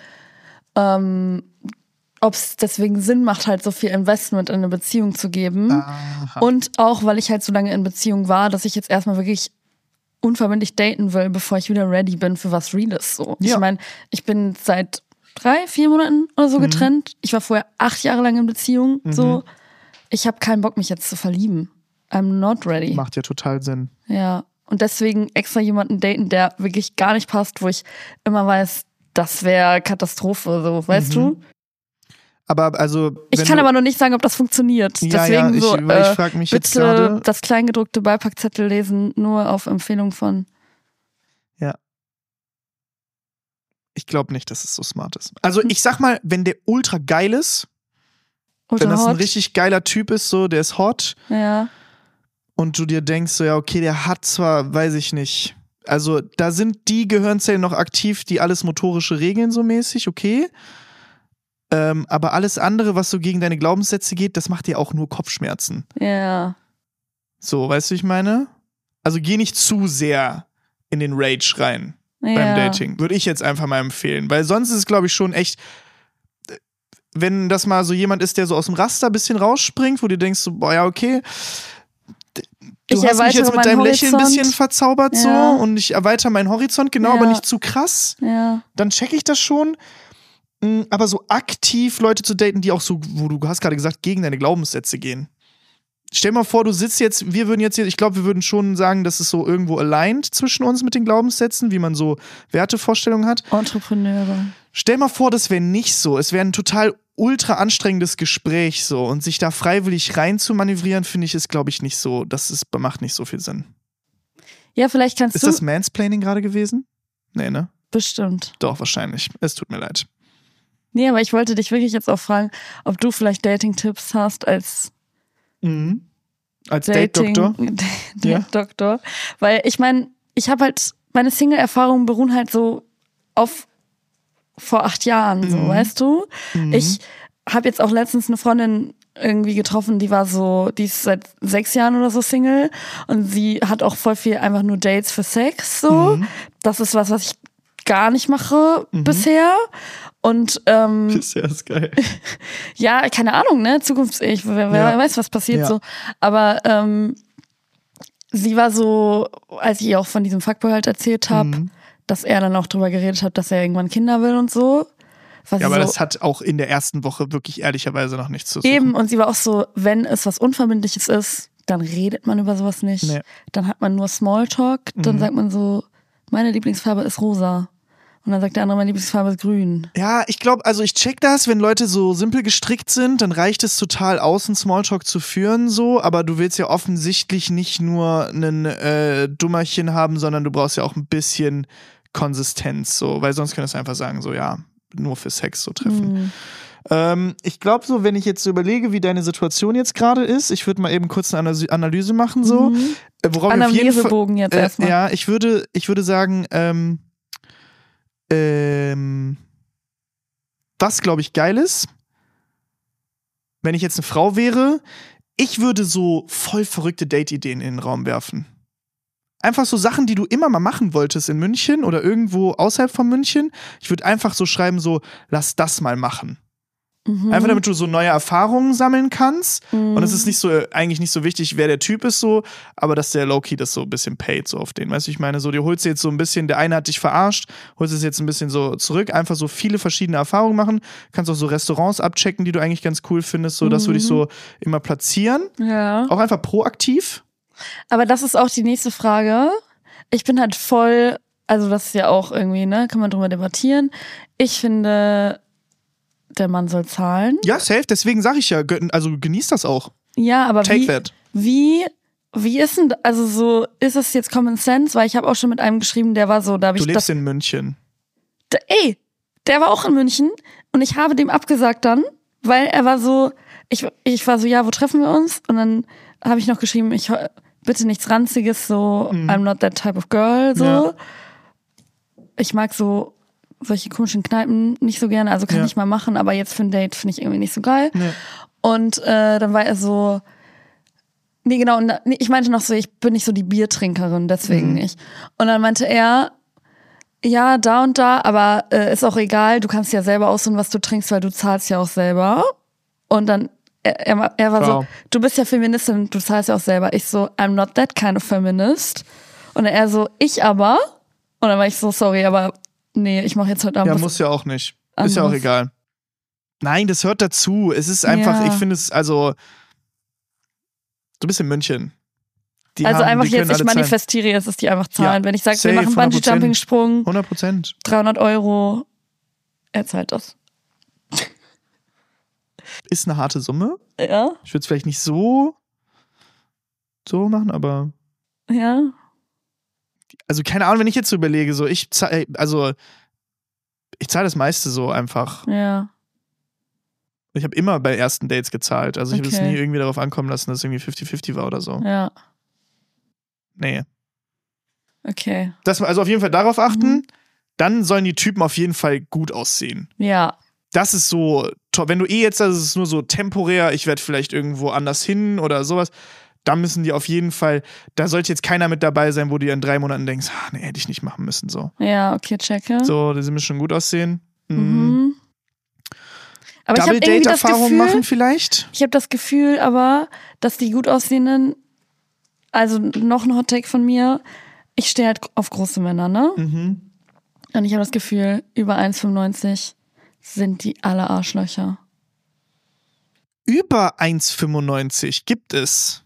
B: ob es deswegen Sinn macht, halt so viel Investment in eine Beziehung zu geben. Aha. Und auch, weil ich halt so lange in Beziehung war, dass ich jetzt erstmal wirklich unverbindlich daten will, bevor ich wieder ready bin für was Reales. So. Ja. Ich meine, ich bin seit 3-4 Monaten oder so getrennt. Ich war vorher 8 Jahre lang in Beziehung. So. Ich habe keinen Bock, mich jetzt zu verlieben. I'm not ready.
A: Macht ja total Sinn.
B: Ja. Und deswegen extra jemanden daten, der wirklich gar nicht passt, wo ich immer weiß, das wäre Katastrophe, so, weißt du?
A: Aber also.
B: Ich kann aber noch nicht sagen, ob das funktioniert.
A: Ja,
B: deswegen
A: ich frag mich jetzt
B: bitte
A: gerade.
B: Das Kleingedruckte Beipackzettel lesen, nur auf Empfehlung von.
A: Ja. Ich glaube nicht, dass es so smart ist. Also ich sag mal, wenn der ultra geil ist, wenn das ein richtig geiler Typ ist, so, der ist hot.
B: Ja.
A: Und du dir denkst so, ja, okay, der hat zwar, weiß ich nicht, also da sind die Gehirnzellen noch aktiv, die alles motorische regeln so mäßig, okay. Aber alles andere, was so gegen deine Glaubenssätze geht, das macht dir auch nur Kopfschmerzen.
B: Ja.
A: So, weißt du, wie ich meine? Also geh nicht zu sehr in den Rage rein beim Dating. Würde ich jetzt einfach mal empfehlen. Weil sonst ist es, glaube ich, schon echt, wenn das mal so jemand ist, der so aus dem Raster ein bisschen rausspringt, wo du denkst so, boah, ja, okay, du hast mich jetzt mit deinem Lächeln ein bisschen verzaubert so und ich erweitere meinen Horizont, genau, aber nicht zu krass.
B: Ja.
A: Dann check ich das schon. Aber so aktiv Leute zu daten, die auch so, wo du hast gerade gesagt, gegen deine Glaubenssätze gehen. stell mal vor, du sitzt jetzt, ich glaube, wir würden schon sagen, dass es so irgendwo aligned zwischen uns mit den Glaubenssätzen, wie man so Wertevorstellungen hat.
B: Entrepreneure.
A: Stell mal vor, das wäre nicht so. Es wäre ein total ultra anstrengendes Gespräch so und sich da freiwillig rein zu manövrieren, finde ich, ist, glaube ich, nicht so, macht nicht so viel Sinn.
B: Ja, vielleicht kannst
A: Ist das Mansplaining gerade gewesen? Nee, ne?
B: Bestimmt.
A: Doch, wahrscheinlich. Es tut mir leid.
B: Nee, aber ich wollte dich wirklich jetzt auch fragen, ob du vielleicht Dating-Tipps hast als
A: Date-Doktor?
B: Date-Doktor. Weil ich meine, meine Single-Erfahrungen beruhen halt so auf vor 8 Jahren, so, weißt du? Ich habe jetzt auch letztens eine Freundin irgendwie getroffen, die ist seit 6 Jahren oder so Single und sie hat auch voll viel einfach nur Dates für Sex, so. Das ist was ich gar nicht mache bisher. Und
A: bisher ist geil.
B: ja, keine Ahnung, ne? Zukunfts-Ich, wer weiß, was passiert so. Aber sie war so, als ich ihr auch von diesem Fuckboy halt erzählt habe, dass er dann auch drüber geredet hat, dass er irgendwann Kinder will und so.
A: Ja, aber das hat auch in der ersten Woche wirklich ehrlicherweise noch nichts zu suchen.
B: Eben, und sie war auch so, wenn es was Unverbindliches ist, dann redet man über sowas nicht. Nee. Dann hat man nur Smalltalk, dann sagt man so, meine Lieblingsfarbe ist rosa. Und dann sagt der andere, meine Lieblingsfarbe ist grün.
A: Ja, ich glaube, also ich check das, wenn Leute so simpel gestrickt sind, dann reicht es total aus, einen Smalltalk zu führen, so, aber du willst ja offensichtlich nicht nur einen Dummerchen haben, sondern du brauchst ja auch ein bisschen Konsistenz, so, weil sonst könntest du einfach sagen, so, ja, nur für Sex so treffen. Ich glaube so, wenn ich jetzt so überlege, wie deine Situation jetzt gerade ist, ich würde mal eben kurz eine Analyse machen, so. Worauf
B: Analysebogen jetzt erstmal.
A: Ja, ich würde sagen, was, glaube ich, geil ist, wenn ich jetzt eine Frau wäre, ich würde so voll verrückte Date-Ideen in den Raum werfen. Einfach so Sachen, die du immer mal machen wolltest in München oder irgendwo außerhalb von München. Ich würde einfach so schreiben, so, lass das mal machen. Einfach damit du so neue Erfahrungen sammeln kannst. Und es ist eigentlich nicht so wichtig, wer der Typ ist, so, aber dass der Low-Key das so ein bisschen paid, so auf den. Weißt du, ich meine, so, du holst jetzt so ein bisschen, der eine hat dich verarscht, holst es jetzt ein bisschen so zurück, einfach so viele verschiedene Erfahrungen machen. Kannst auch so Restaurants abchecken, die du eigentlich ganz cool findest, so, das würde ich so immer platzieren.
B: Ja.
A: Auch einfach proaktiv.
B: Aber das ist auch die nächste Frage. Ich bin halt voll, also das ist ja auch irgendwie, ne, kann man drüber debattieren. Ich finde, der Mann soll zahlen.
A: Ja, safe, deswegen sage ich ja, also genieß das auch.
B: Ja, aber
A: Take that.
B: Wie ist denn, also so, ist es jetzt Common Sense? Weil ich habe auch schon mit einem geschrieben, der war so, da habe ich
A: Du lebst in München.
B: Der war auch in München und ich habe dem abgesagt dann, weil er war so, ich war so, ja, wo treffen wir uns? Und dann habe ich noch geschrieben, bitte nichts Ranziges, so, I'm not that type of girl, so. Ja. Ich mag so solche komischen Kneipen nicht so gerne, also kann ich mal machen, aber jetzt für ein Date finde ich irgendwie nicht so geil. Ja. Und dann war er so, nee, genau, und ich meinte noch so, ich bin nicht so die Biertrinkerin, deswegen nicht. Und dann meinte er, ja, da und da, aber ist auch egal, du kannst ja selber aussuchen, was du trinkst, weil du zahlst ja auch selber. Und dann, er war so, du bist ja Feministin, du zahlst ja auch selber. Ich so, I'm not that kind of feminist. Und er so, ich aber. Und dann war ich so, sorry, aber nee, ich mache jetzt heute Abend.
A: Ja, muss ja auch nicht. Ist ja auch egal. Nein, das hört dazu. Es ist einfach, ich finde es, also, du bist in München.
B: Einfach jetzt, ich manifestiere jetzt, dass die einfach zahlen. Ja, wenn ich sage, wir machen Bungee-Jumping-Sprung.
A: 100%.
B: 300 €, er zahlt das.
A: Ist eine harte Summe.
B: Ja.
A: Ich würde es vielleicht nicht so machen, aber.
B: Ja.
A: Also, keine Ahnung, wenn ich jetzt so überlege, so, ich zahle das meiste so einfach.
B: Ja.
A: Ich habe immer bei ersten Dates gezahlt. Also, ich habe es nie irgendwie darauf ankommen lassen, dass es irgendwie 50-50 war oder so.
B: Ja.
A: Nee.
B: Okay.
A: Also auf jeden Fall darauf achten, dann sollen die Typen auf jeden Fall gut aussehen.
B: Ja.
A: Das ist so, wenn du jetzt, das ist nur so temporär, ich werde vielleicht irgendwo anders hin oder sowas, da müssen die auf jeden Fall, da sollte jetzt keiner mit dabei sein, wo du in 3 Monaten denkst, nee, hätte ich nicht machen müssen, so.
B: Ja, okay, checke.
A: So, die müssen schon gut aussehen.
B: Aber
A: Double-Date-Erfahrung machen vielleicht?
B: Ich habe das Gefühl aber, dass die gut aussehenden, also noch ein Hot-Take von mir, ich stehe halt auf große Männer, ne? Und ich habe das Gefühl, über 1,95 sind die alle Arschlöcher.
A: über 1,95 gibt es.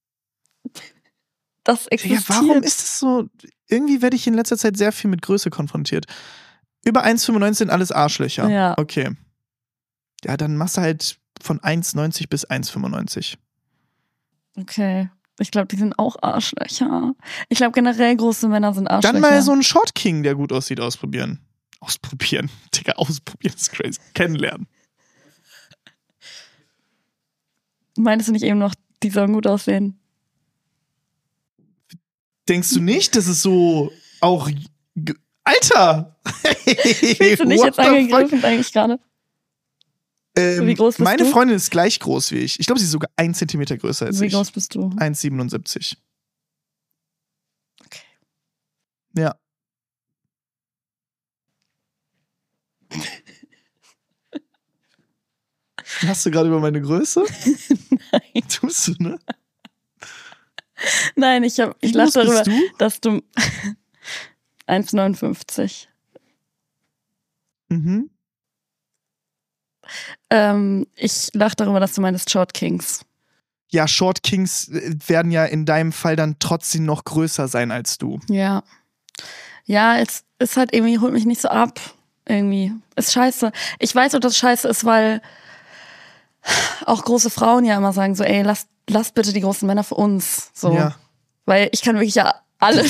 B: Das existiert.
A: Ja, warum ist das so? Irgendwie werde ich in letzter Zeit sehr viel mit Größe konfrontiert. Über 1,95 sind alles Arschlöcher.
B: Ja.
A: Okay. Ja, dann machst du halt von 1,90 bis 1,95.
B: Okay. Ich glaube, die sind auch Arschlöcher. Ich glaube, generell große Männer sind Arschlöcher.
A: Dann mal so einen Short King, der gut aussieht, ausprobieren. Digga, ausprobieren ist crazy. Kennenlernen.
B: Meinst du nicht eben noch, die sollen gut aussehen?
A: Denkst du nicht, dass es so auch... Alter!
B: Fühlst du nicht jetzt angegriffen eigentlich gerade? Wie groß bist du?
A: Meine Freundin ist gleich groß wie ich. Ich glaube, sie ist sogar 1 Zentimeter größer als ich.
B: Wie groß bist du?
A: 1,77.
B: Okay.
A: Ja. Hast du gerade über meine Größe?
B: Nein.
A: Tust du, ne?
B: Nein, ich lache darüber, dass du 1,59.
A: Mhm.
B: Ich lache darüber, dass du meinst Short Kings.
A: Ja, Short Kings werden ja in deinem Fall dann trotzdem noch größer sein als du.
B: Ja. Ja, es ist halt irgendwie, holt mich nicht so ab. Irgendwie. Ist scheiße. Ich weiß auch, dass es scheiße ist, weil auch große Frauen ja immer sagen so, ey, lass bitte die großen Männer für uns. So.
A: Ja.
B: Weil ich kann wirklich ja alle.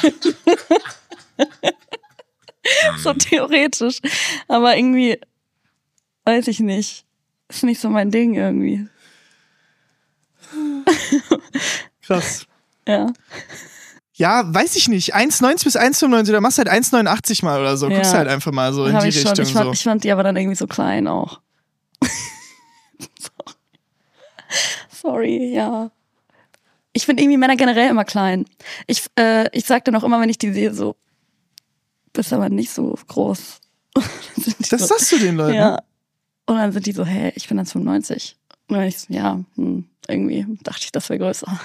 B: So theoretisch. Aber irgendwie, weiß ich nicht. Ist nicht so mein Ding irgendwie.
A: Krass.
B: Ja.
A: Ja, weiß ich nicht. 1,90 bis 1,95, da machst du halt 1,89 mal oder so. Guckst halt einfach mal so in die Richtung.
B: Ich fand die aber dann irgendwie so klein auch. Sorry, ja. Ich finde irgendwie Männer generell immer klein. Ich sag dann auch immer, wenn ich die sehe, so, bist aber nicht so groß.
A: Das sagst du den Leuten?
B: Ja. Und dann sind die so, hey, ich bin 1,95. Und dann ich so, ja, irgendwie dachte ich, das wäre größer.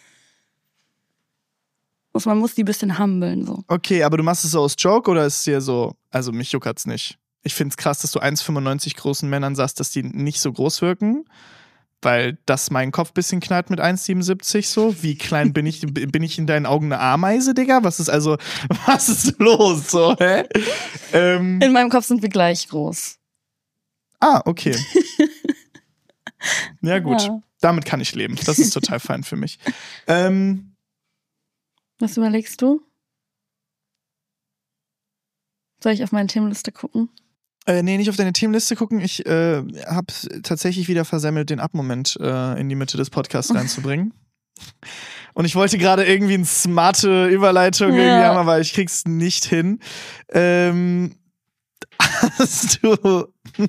B: Man muss die ein bisschen humbeln, so.
A: Okay, aber du machst es so aus Joke oder ist es dir so, also mich juckert's nicht. Ich find's krass, dass du 1,95 großen Männern sagst, dass die nicht so groß wirken, weil das meinen Kopf ein bisschen knallt mit 1,77 so. Wie klein bin ich? Bin ich in deinen Augen eine Ameise, Digga? Was ist los, so, hä?
B: In meinem Kopf sind wir gleich groß.
A: Ah, okay. Ja, gut.
B: Ja.
A: Damit kann ich leben. Das ist total fein für mich.
B: Was überlegst du? Soll ich auf meine Themenliste gucken?
A: Nee, nicht auf deine Themenliste gucken. Ich habe tatsächlich wieder versemmelt, den Ab-Moment in die Mitte des Podcasts reinzubringen. Und ich wollte gerade irgendwie eine smarte Überleitung irgendwie haben, aber ich krieg's nicht hin. Hast du...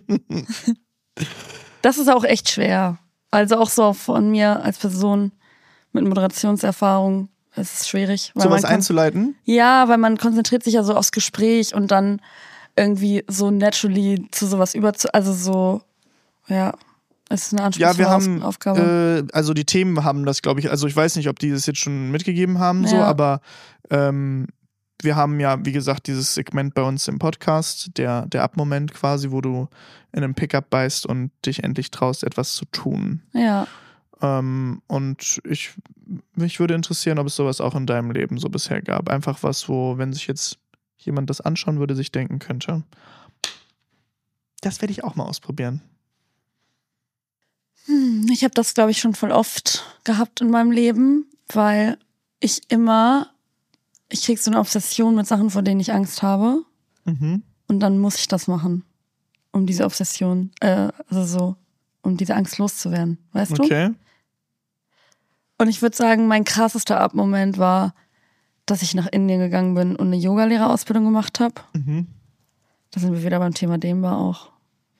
B: Das ist auch echt schwer. Also auch so von mir als Person mit Moderationserfahrung. Es ist schwierig.
A: Sowas einzuleiten?
B: Ja, weil man konzentriert sich ja so aufs Gespräch und dann irgendwie so naturally zu sowas also so, ja, es ist eine anspruchsvolle Aufgabe.
A: Also die Themen haben das, glaube ich, also ich weiß nicht, ob die das jetzt schon mitgegeben haben, so, aber wir haben ja, wie gesagt, dieses Segment bei uns im Podcast, der Ab-Moment quasi, wo du in einem Pickup beißt und dich endlich traust, etwas zu tun.
B: Ja.
A: Und mich würde interessieren, ob es sowas auch in deinem Leben so bisher gab. Einfach was, wo, wenn sich jetzt jemand das anschauen würde, sich denken könnte, das werde ich auch mal ausprobieren.
B: Ich habe das, glaube ich, schon voll oft gehabt in meinem Leben, weil ich krieg so eine Obsession mit Sachen, vor denen ich Angst habe.
A: Mhm.
B: Und dann muss ich das machen, um diese Obsession, um diese Angst loszuwerden, weißt du?
A: Okay.
B: Und ich würde sagen, mein krassester Ab-Moment war, dass ich nach Indien gegangen bin und eine Yogalehrerausbildung gemacht habe.
A: Mhm.
B: Da sind wir wieder beim Thema Dehnbar auch.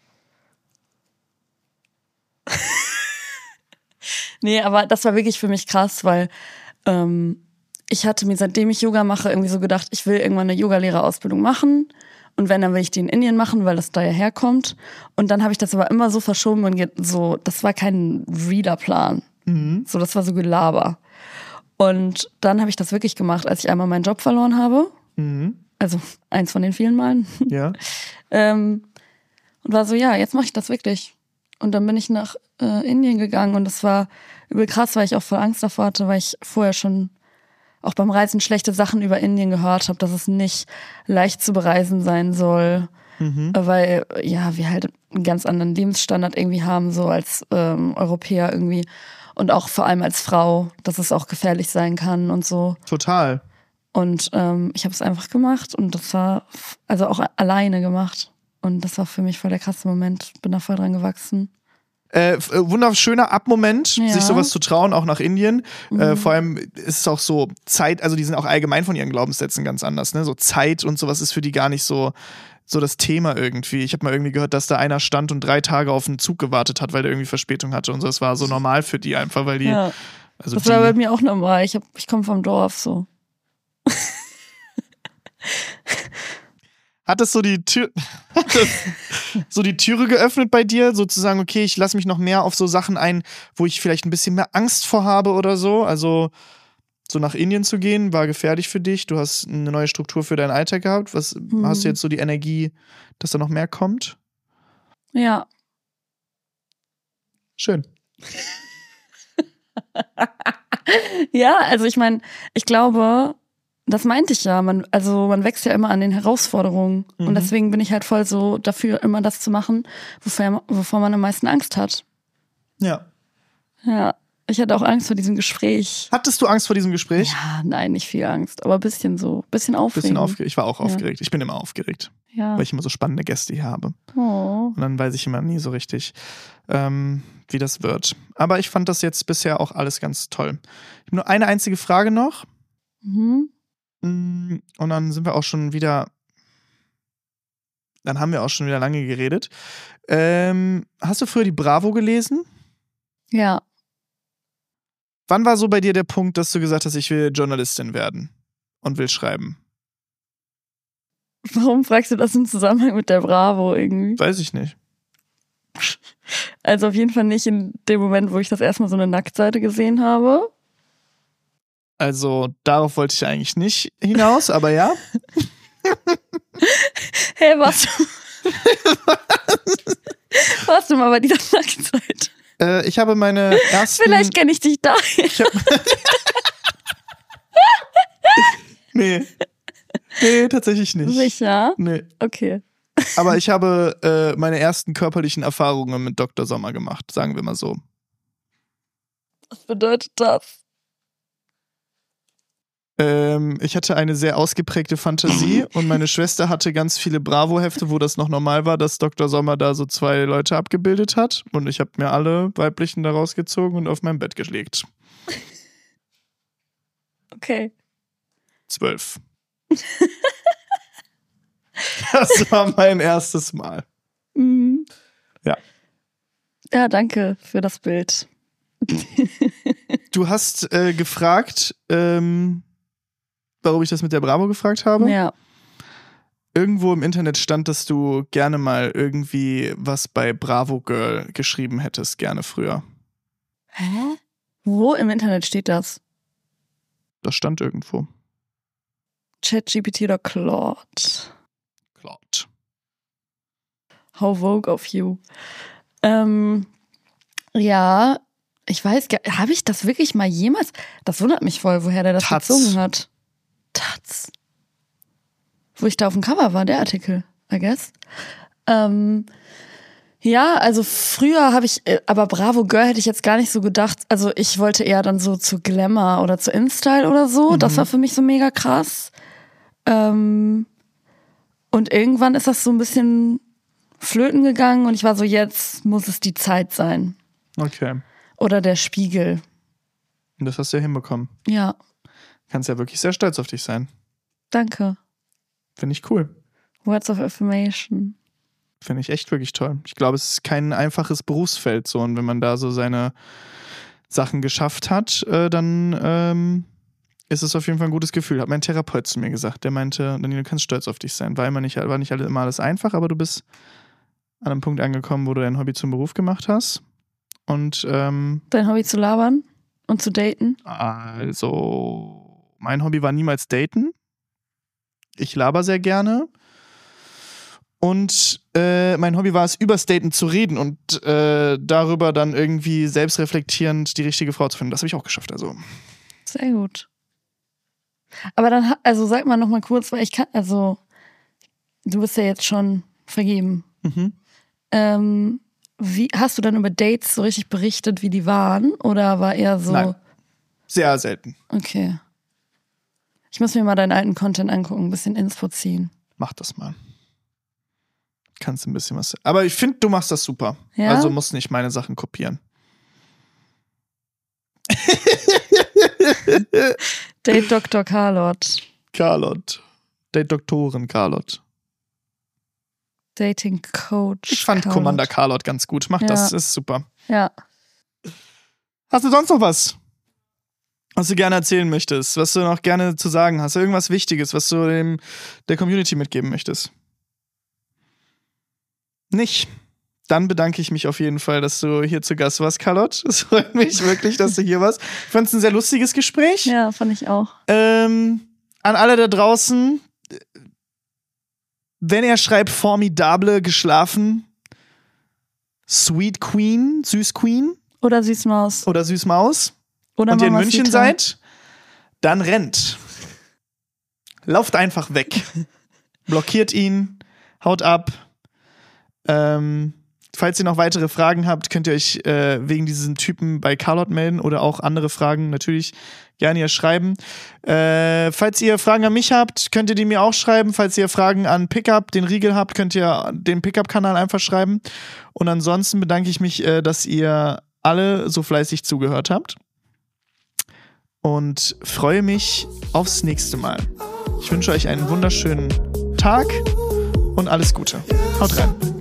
B: Nee, aber das war wirklich für mich krass, weil ich hatte mir, seitdem ich Yoga mache, irgendwie so gedacht, ich will irgendwann eine Yogalehrerausbildung machen. Und wenn, dann will ich die in Indien machen, weil das da ja herkommt. Und dann habe ich das aber immer so verschoben und so, das war kein Readerplan.
A: Mhm.
B: So, das war so Gelaber. Und dann habe ich das wirklich gemacht, als ich einmal meinen Job verloren habe.
A: Mhm.
B: Also eins von den vielen Malen.
A: Ja.
B: Und war so, ja, jetzt mache ich das wirklich. Und dann bin ich nach Indien gegangen und das war übel krass, weil ich auch voll Angst davor hatte, weil ich vorher schon auch beim Reisen schlechte Sachen über Indien gehört habe, dass es nicht leicht zu bereisen sein soll, weil ja wir halt einen ganz anderen Lebensstandard irgendwie haben, so als Europäer irgendwie und auch vor allem als Frau, dass es auch gefährlich sein kann und so.
A: Total.
B: Und ich habe es einfach gemacht und das war also auch alleine gemacht und das war für mich voll der krasse Moment, bin da voll dran gewachsen.
A: Wunderschöner Abmoment, sich sowas zu trauen, auch nach Indien. Vor allem ist es auch so Zeit, also die sind auch allgemein von ihren Glaubenssätzen ganz anders, ne? So Zeit und sowas ist für die gar nicht so das Thema irgendwie. Ich habe mal irgendwie gehört, dass da einer stand und 3 Tage auf einen Zug gewartet hat, weil der irgendwie Verspätung hatte und so. Das war so normal für die einfach, weil die.
B: Ja.
A: Also
B: das war bei mir auch normal. Ich komme vom Dorf so.
A: Hat es so die Türe geöffnet bei dir, sozusagen, okay, ich lasse mich noch mehr auf so Sachen ein, wo ich vielleicht ein bisschen mehr Angst vor habe oder so? Also so nach Indien zu gehen, war gefährlich für dich. Du hast eine neue Struktur für deinen Alltag gehabt. Hast du jetzt so die Energie, dass da noch mehr kommt?
B: Ja.
A: Schön.
B: Ja, also ich meine, ich glaube, das meinte ich ja. Man wächst ja immer an den Herausforderungen. Und deswegen bin ich halt voll so dafür, immer das zu machen, wovor man am meisten Angst hat.
A: Ja.
B: Ja. Ich hatte auch Angst vor diesem Gespräch.
A: Hattest du Angst vor diesem Gespräch?
B: Ja, nein, nicht viel Angst, aber ein bisschen aufregend.
A: Ich war auch aufgeregt. Ich bin immer aufgeregt.
B: Ja.
A: Weil ich immer so spannende Gäste hier habe.
B: Oh.
A: Und dann weiß ich immer nie so richtig, wie das wird. Aber ich fand das jetzt bisher auch alles ganz toll. Ich habe nur eine einzige Frage noch. Und dann sind wir auch schon wieder. Dann haben wir auch schon wieder lange geredet. Hast du früher die Bravo gelesen?
B: Ja.
A: Wann war so bei dir der Punkt, dass du gesagt hast, ich will Journalistin werden und will schreiben?
B: Warum fragst du das im Zusammenhang mit der Bravo irgendwie?
A: Weiß ich nicht.
B: Also auf jeden Fall nicht in dem Moment, wo ich das erstmal so eine Nacktseite gesehen habe.
A: Also darauf wollte ich eigentlich nicht hinaus, aber ja.
B: Hey, warst du mal bei dieser Nacktseite?
A: Ich habe meine ersten...
B: Vielleicht kenne ich dich da.
A: Nee, tatsächlich nicht.
B: Sicher?
A: Nee.
B: Okay.
A: Aber ich habe meine ersten körperlichen Erfahrungen mit Dr. Sommer gemacht, sagen wir mal so.
B: Was bedeutet das?
A: Ich hatte eine sehr ausgeprägte Fantasie und meine Schwester hatte ganz viele Bravo-Hefte, wo das noch normal war, dass Dr. Sommer da so 2 Leute abgebildet hat. Und ich habe mir alle weiblichen da rausgezogen und auf mein Bett gelegt.
B: Okay.
A: 12. Das war mein erstes Mal.
B: Mhm.
A: Ja.
B: Ja, danke für das Bild.
A: Du hast gefragt, warum ich das mit der Bravo gefragt habe?
B: Ja.
A: Irgendwo im Internet stand, dass du gerne mal irgendwie was bei Bravo Girl geschrieben hättest, gerne früher.
B: Hä? Wo im Internet steht das?
A: Das stand irgendwo.
B: ChatGPT oder Claude?
A: Claude.
B: How vogue of you. Ja, ich weiß gar nicht, habe ich das wirklich mal jemals? Das wundert mich voll, woher der das
A: Taz.
B: bezogen hat. Taz. Wo ich da auf dem Cover war, der Artikel, I guess. Ja, also früher habe ich, aber Bravo Girl hätte ich jetzt gar nicht so gedacht. Also ich wollte eher dann so zu Glamour oder zu InStyle oder so. Das war für mich so mega krass. Und irgendwann ist das so ein bisschen flöten gegangen und ich war so, jetzt muss es die Zeit sein.
A: Okay.
B: Oder der Spiegel.
A: Und das hast du ja hinbekommen.
B: Ja.
A: Kannst ja wirklich sehr stolz auf dich sein.
B: Danke.
A: Finde ich cool.
B: Words of Affirmation.
A: Finde ich echt wirklich toll. Ich glaube, es ist kein einfaches Berufsfeld so. Und wenn man da so seine Sachen geschafft hat, dann ist es auf jeden Fall ein gutes Gefühl. Hat mein Therapeut zu mir gesagt. Der meinte, Daniel, du kannst stolz auf dich sein. War nicht immer alles einfach, aber du bist an einem Punkt angekommen, wo du dein Hobby zum Beruf gemacht hast. Und
B: dein Hobby zu labern und zu daten?
A: Also, mein Hobby war niemals daten. Ich laber sehr gerne. Und mein Hobby war es, übers Daten zu reden und darüber dann irgendwie selbstreflektierend die richtige Frau zu finden. Das habe ich auch geschafft, also.
B: Sehr gut. Aber dann, also sag mal noch mal kurz, weil du bist ja jetzt schon vergeben. Wie hast du dann über Dates so richtig berichtet, wie die waren? Oder war eher so...
A: Nein, sehr selten.
B: Okay. Ich muss mir mal deinen alten Content angucken, ein bisschen Inspo ziehen.
A: Mach das mal. Kannst ein bisschen was... Aber ich finde, du machst das super.
B: Ja?
A: Also musst nicht meine Sachen kopieren.
B: Date Dr. Carlott.
A: Date Doktorin Carlott.
B: Dating Coach.
A: Ich fand Commander Carlott ganz gut. Mach das, ist super.
B: Ja.
A: Hast du sonst noch was du gerne erzählen möchtest? Was du noch gerne zu sagen hast? Irgendwas Wichtiges, was du der Community mitgeben möchtest? Nicht? Dann bedanke ich mich auf jeden Fall, dass du hier zu Gast warst, Carlott. Es freut mich wirklich, dass du hier warst. Ich fand es ein sehr lustiges Gespräch.
B: Ja, fand ich auch.
A: An alle da draußen, wenn er schreibt Formidable geschlafen, Sweet Queen, Süß Queen.
B: Oder Süßmaus.
A: Oder Süßmaus.
B: Oder
A: und ihr in
B: Mama
A: München
B: Sita.
A: seid, dann rennt. Lauft einfach weg. Blockiert ihn, haut ab. Falls ihr noch weitere Fragen habt, könnt ihr euch wegen diesen Typen bei Carlott melden oder auch andere Fragen natürlich gerne hier schreiben. Falls ihr Fragen an mich habt, könnt ihr die mir auch schreiben. Falls ihr Fragen an Pickup, den Riegel habt, könnt ihr den Pickup-Kanal einfach schreiben. Und ansonsten bedanke ich mich, dass ihr alle so fleißig zugehört habt. Und freue mich aufs nächste Mal. Ich wünsche euch einen wunderschönen Tag und alles Gute. Haut rein.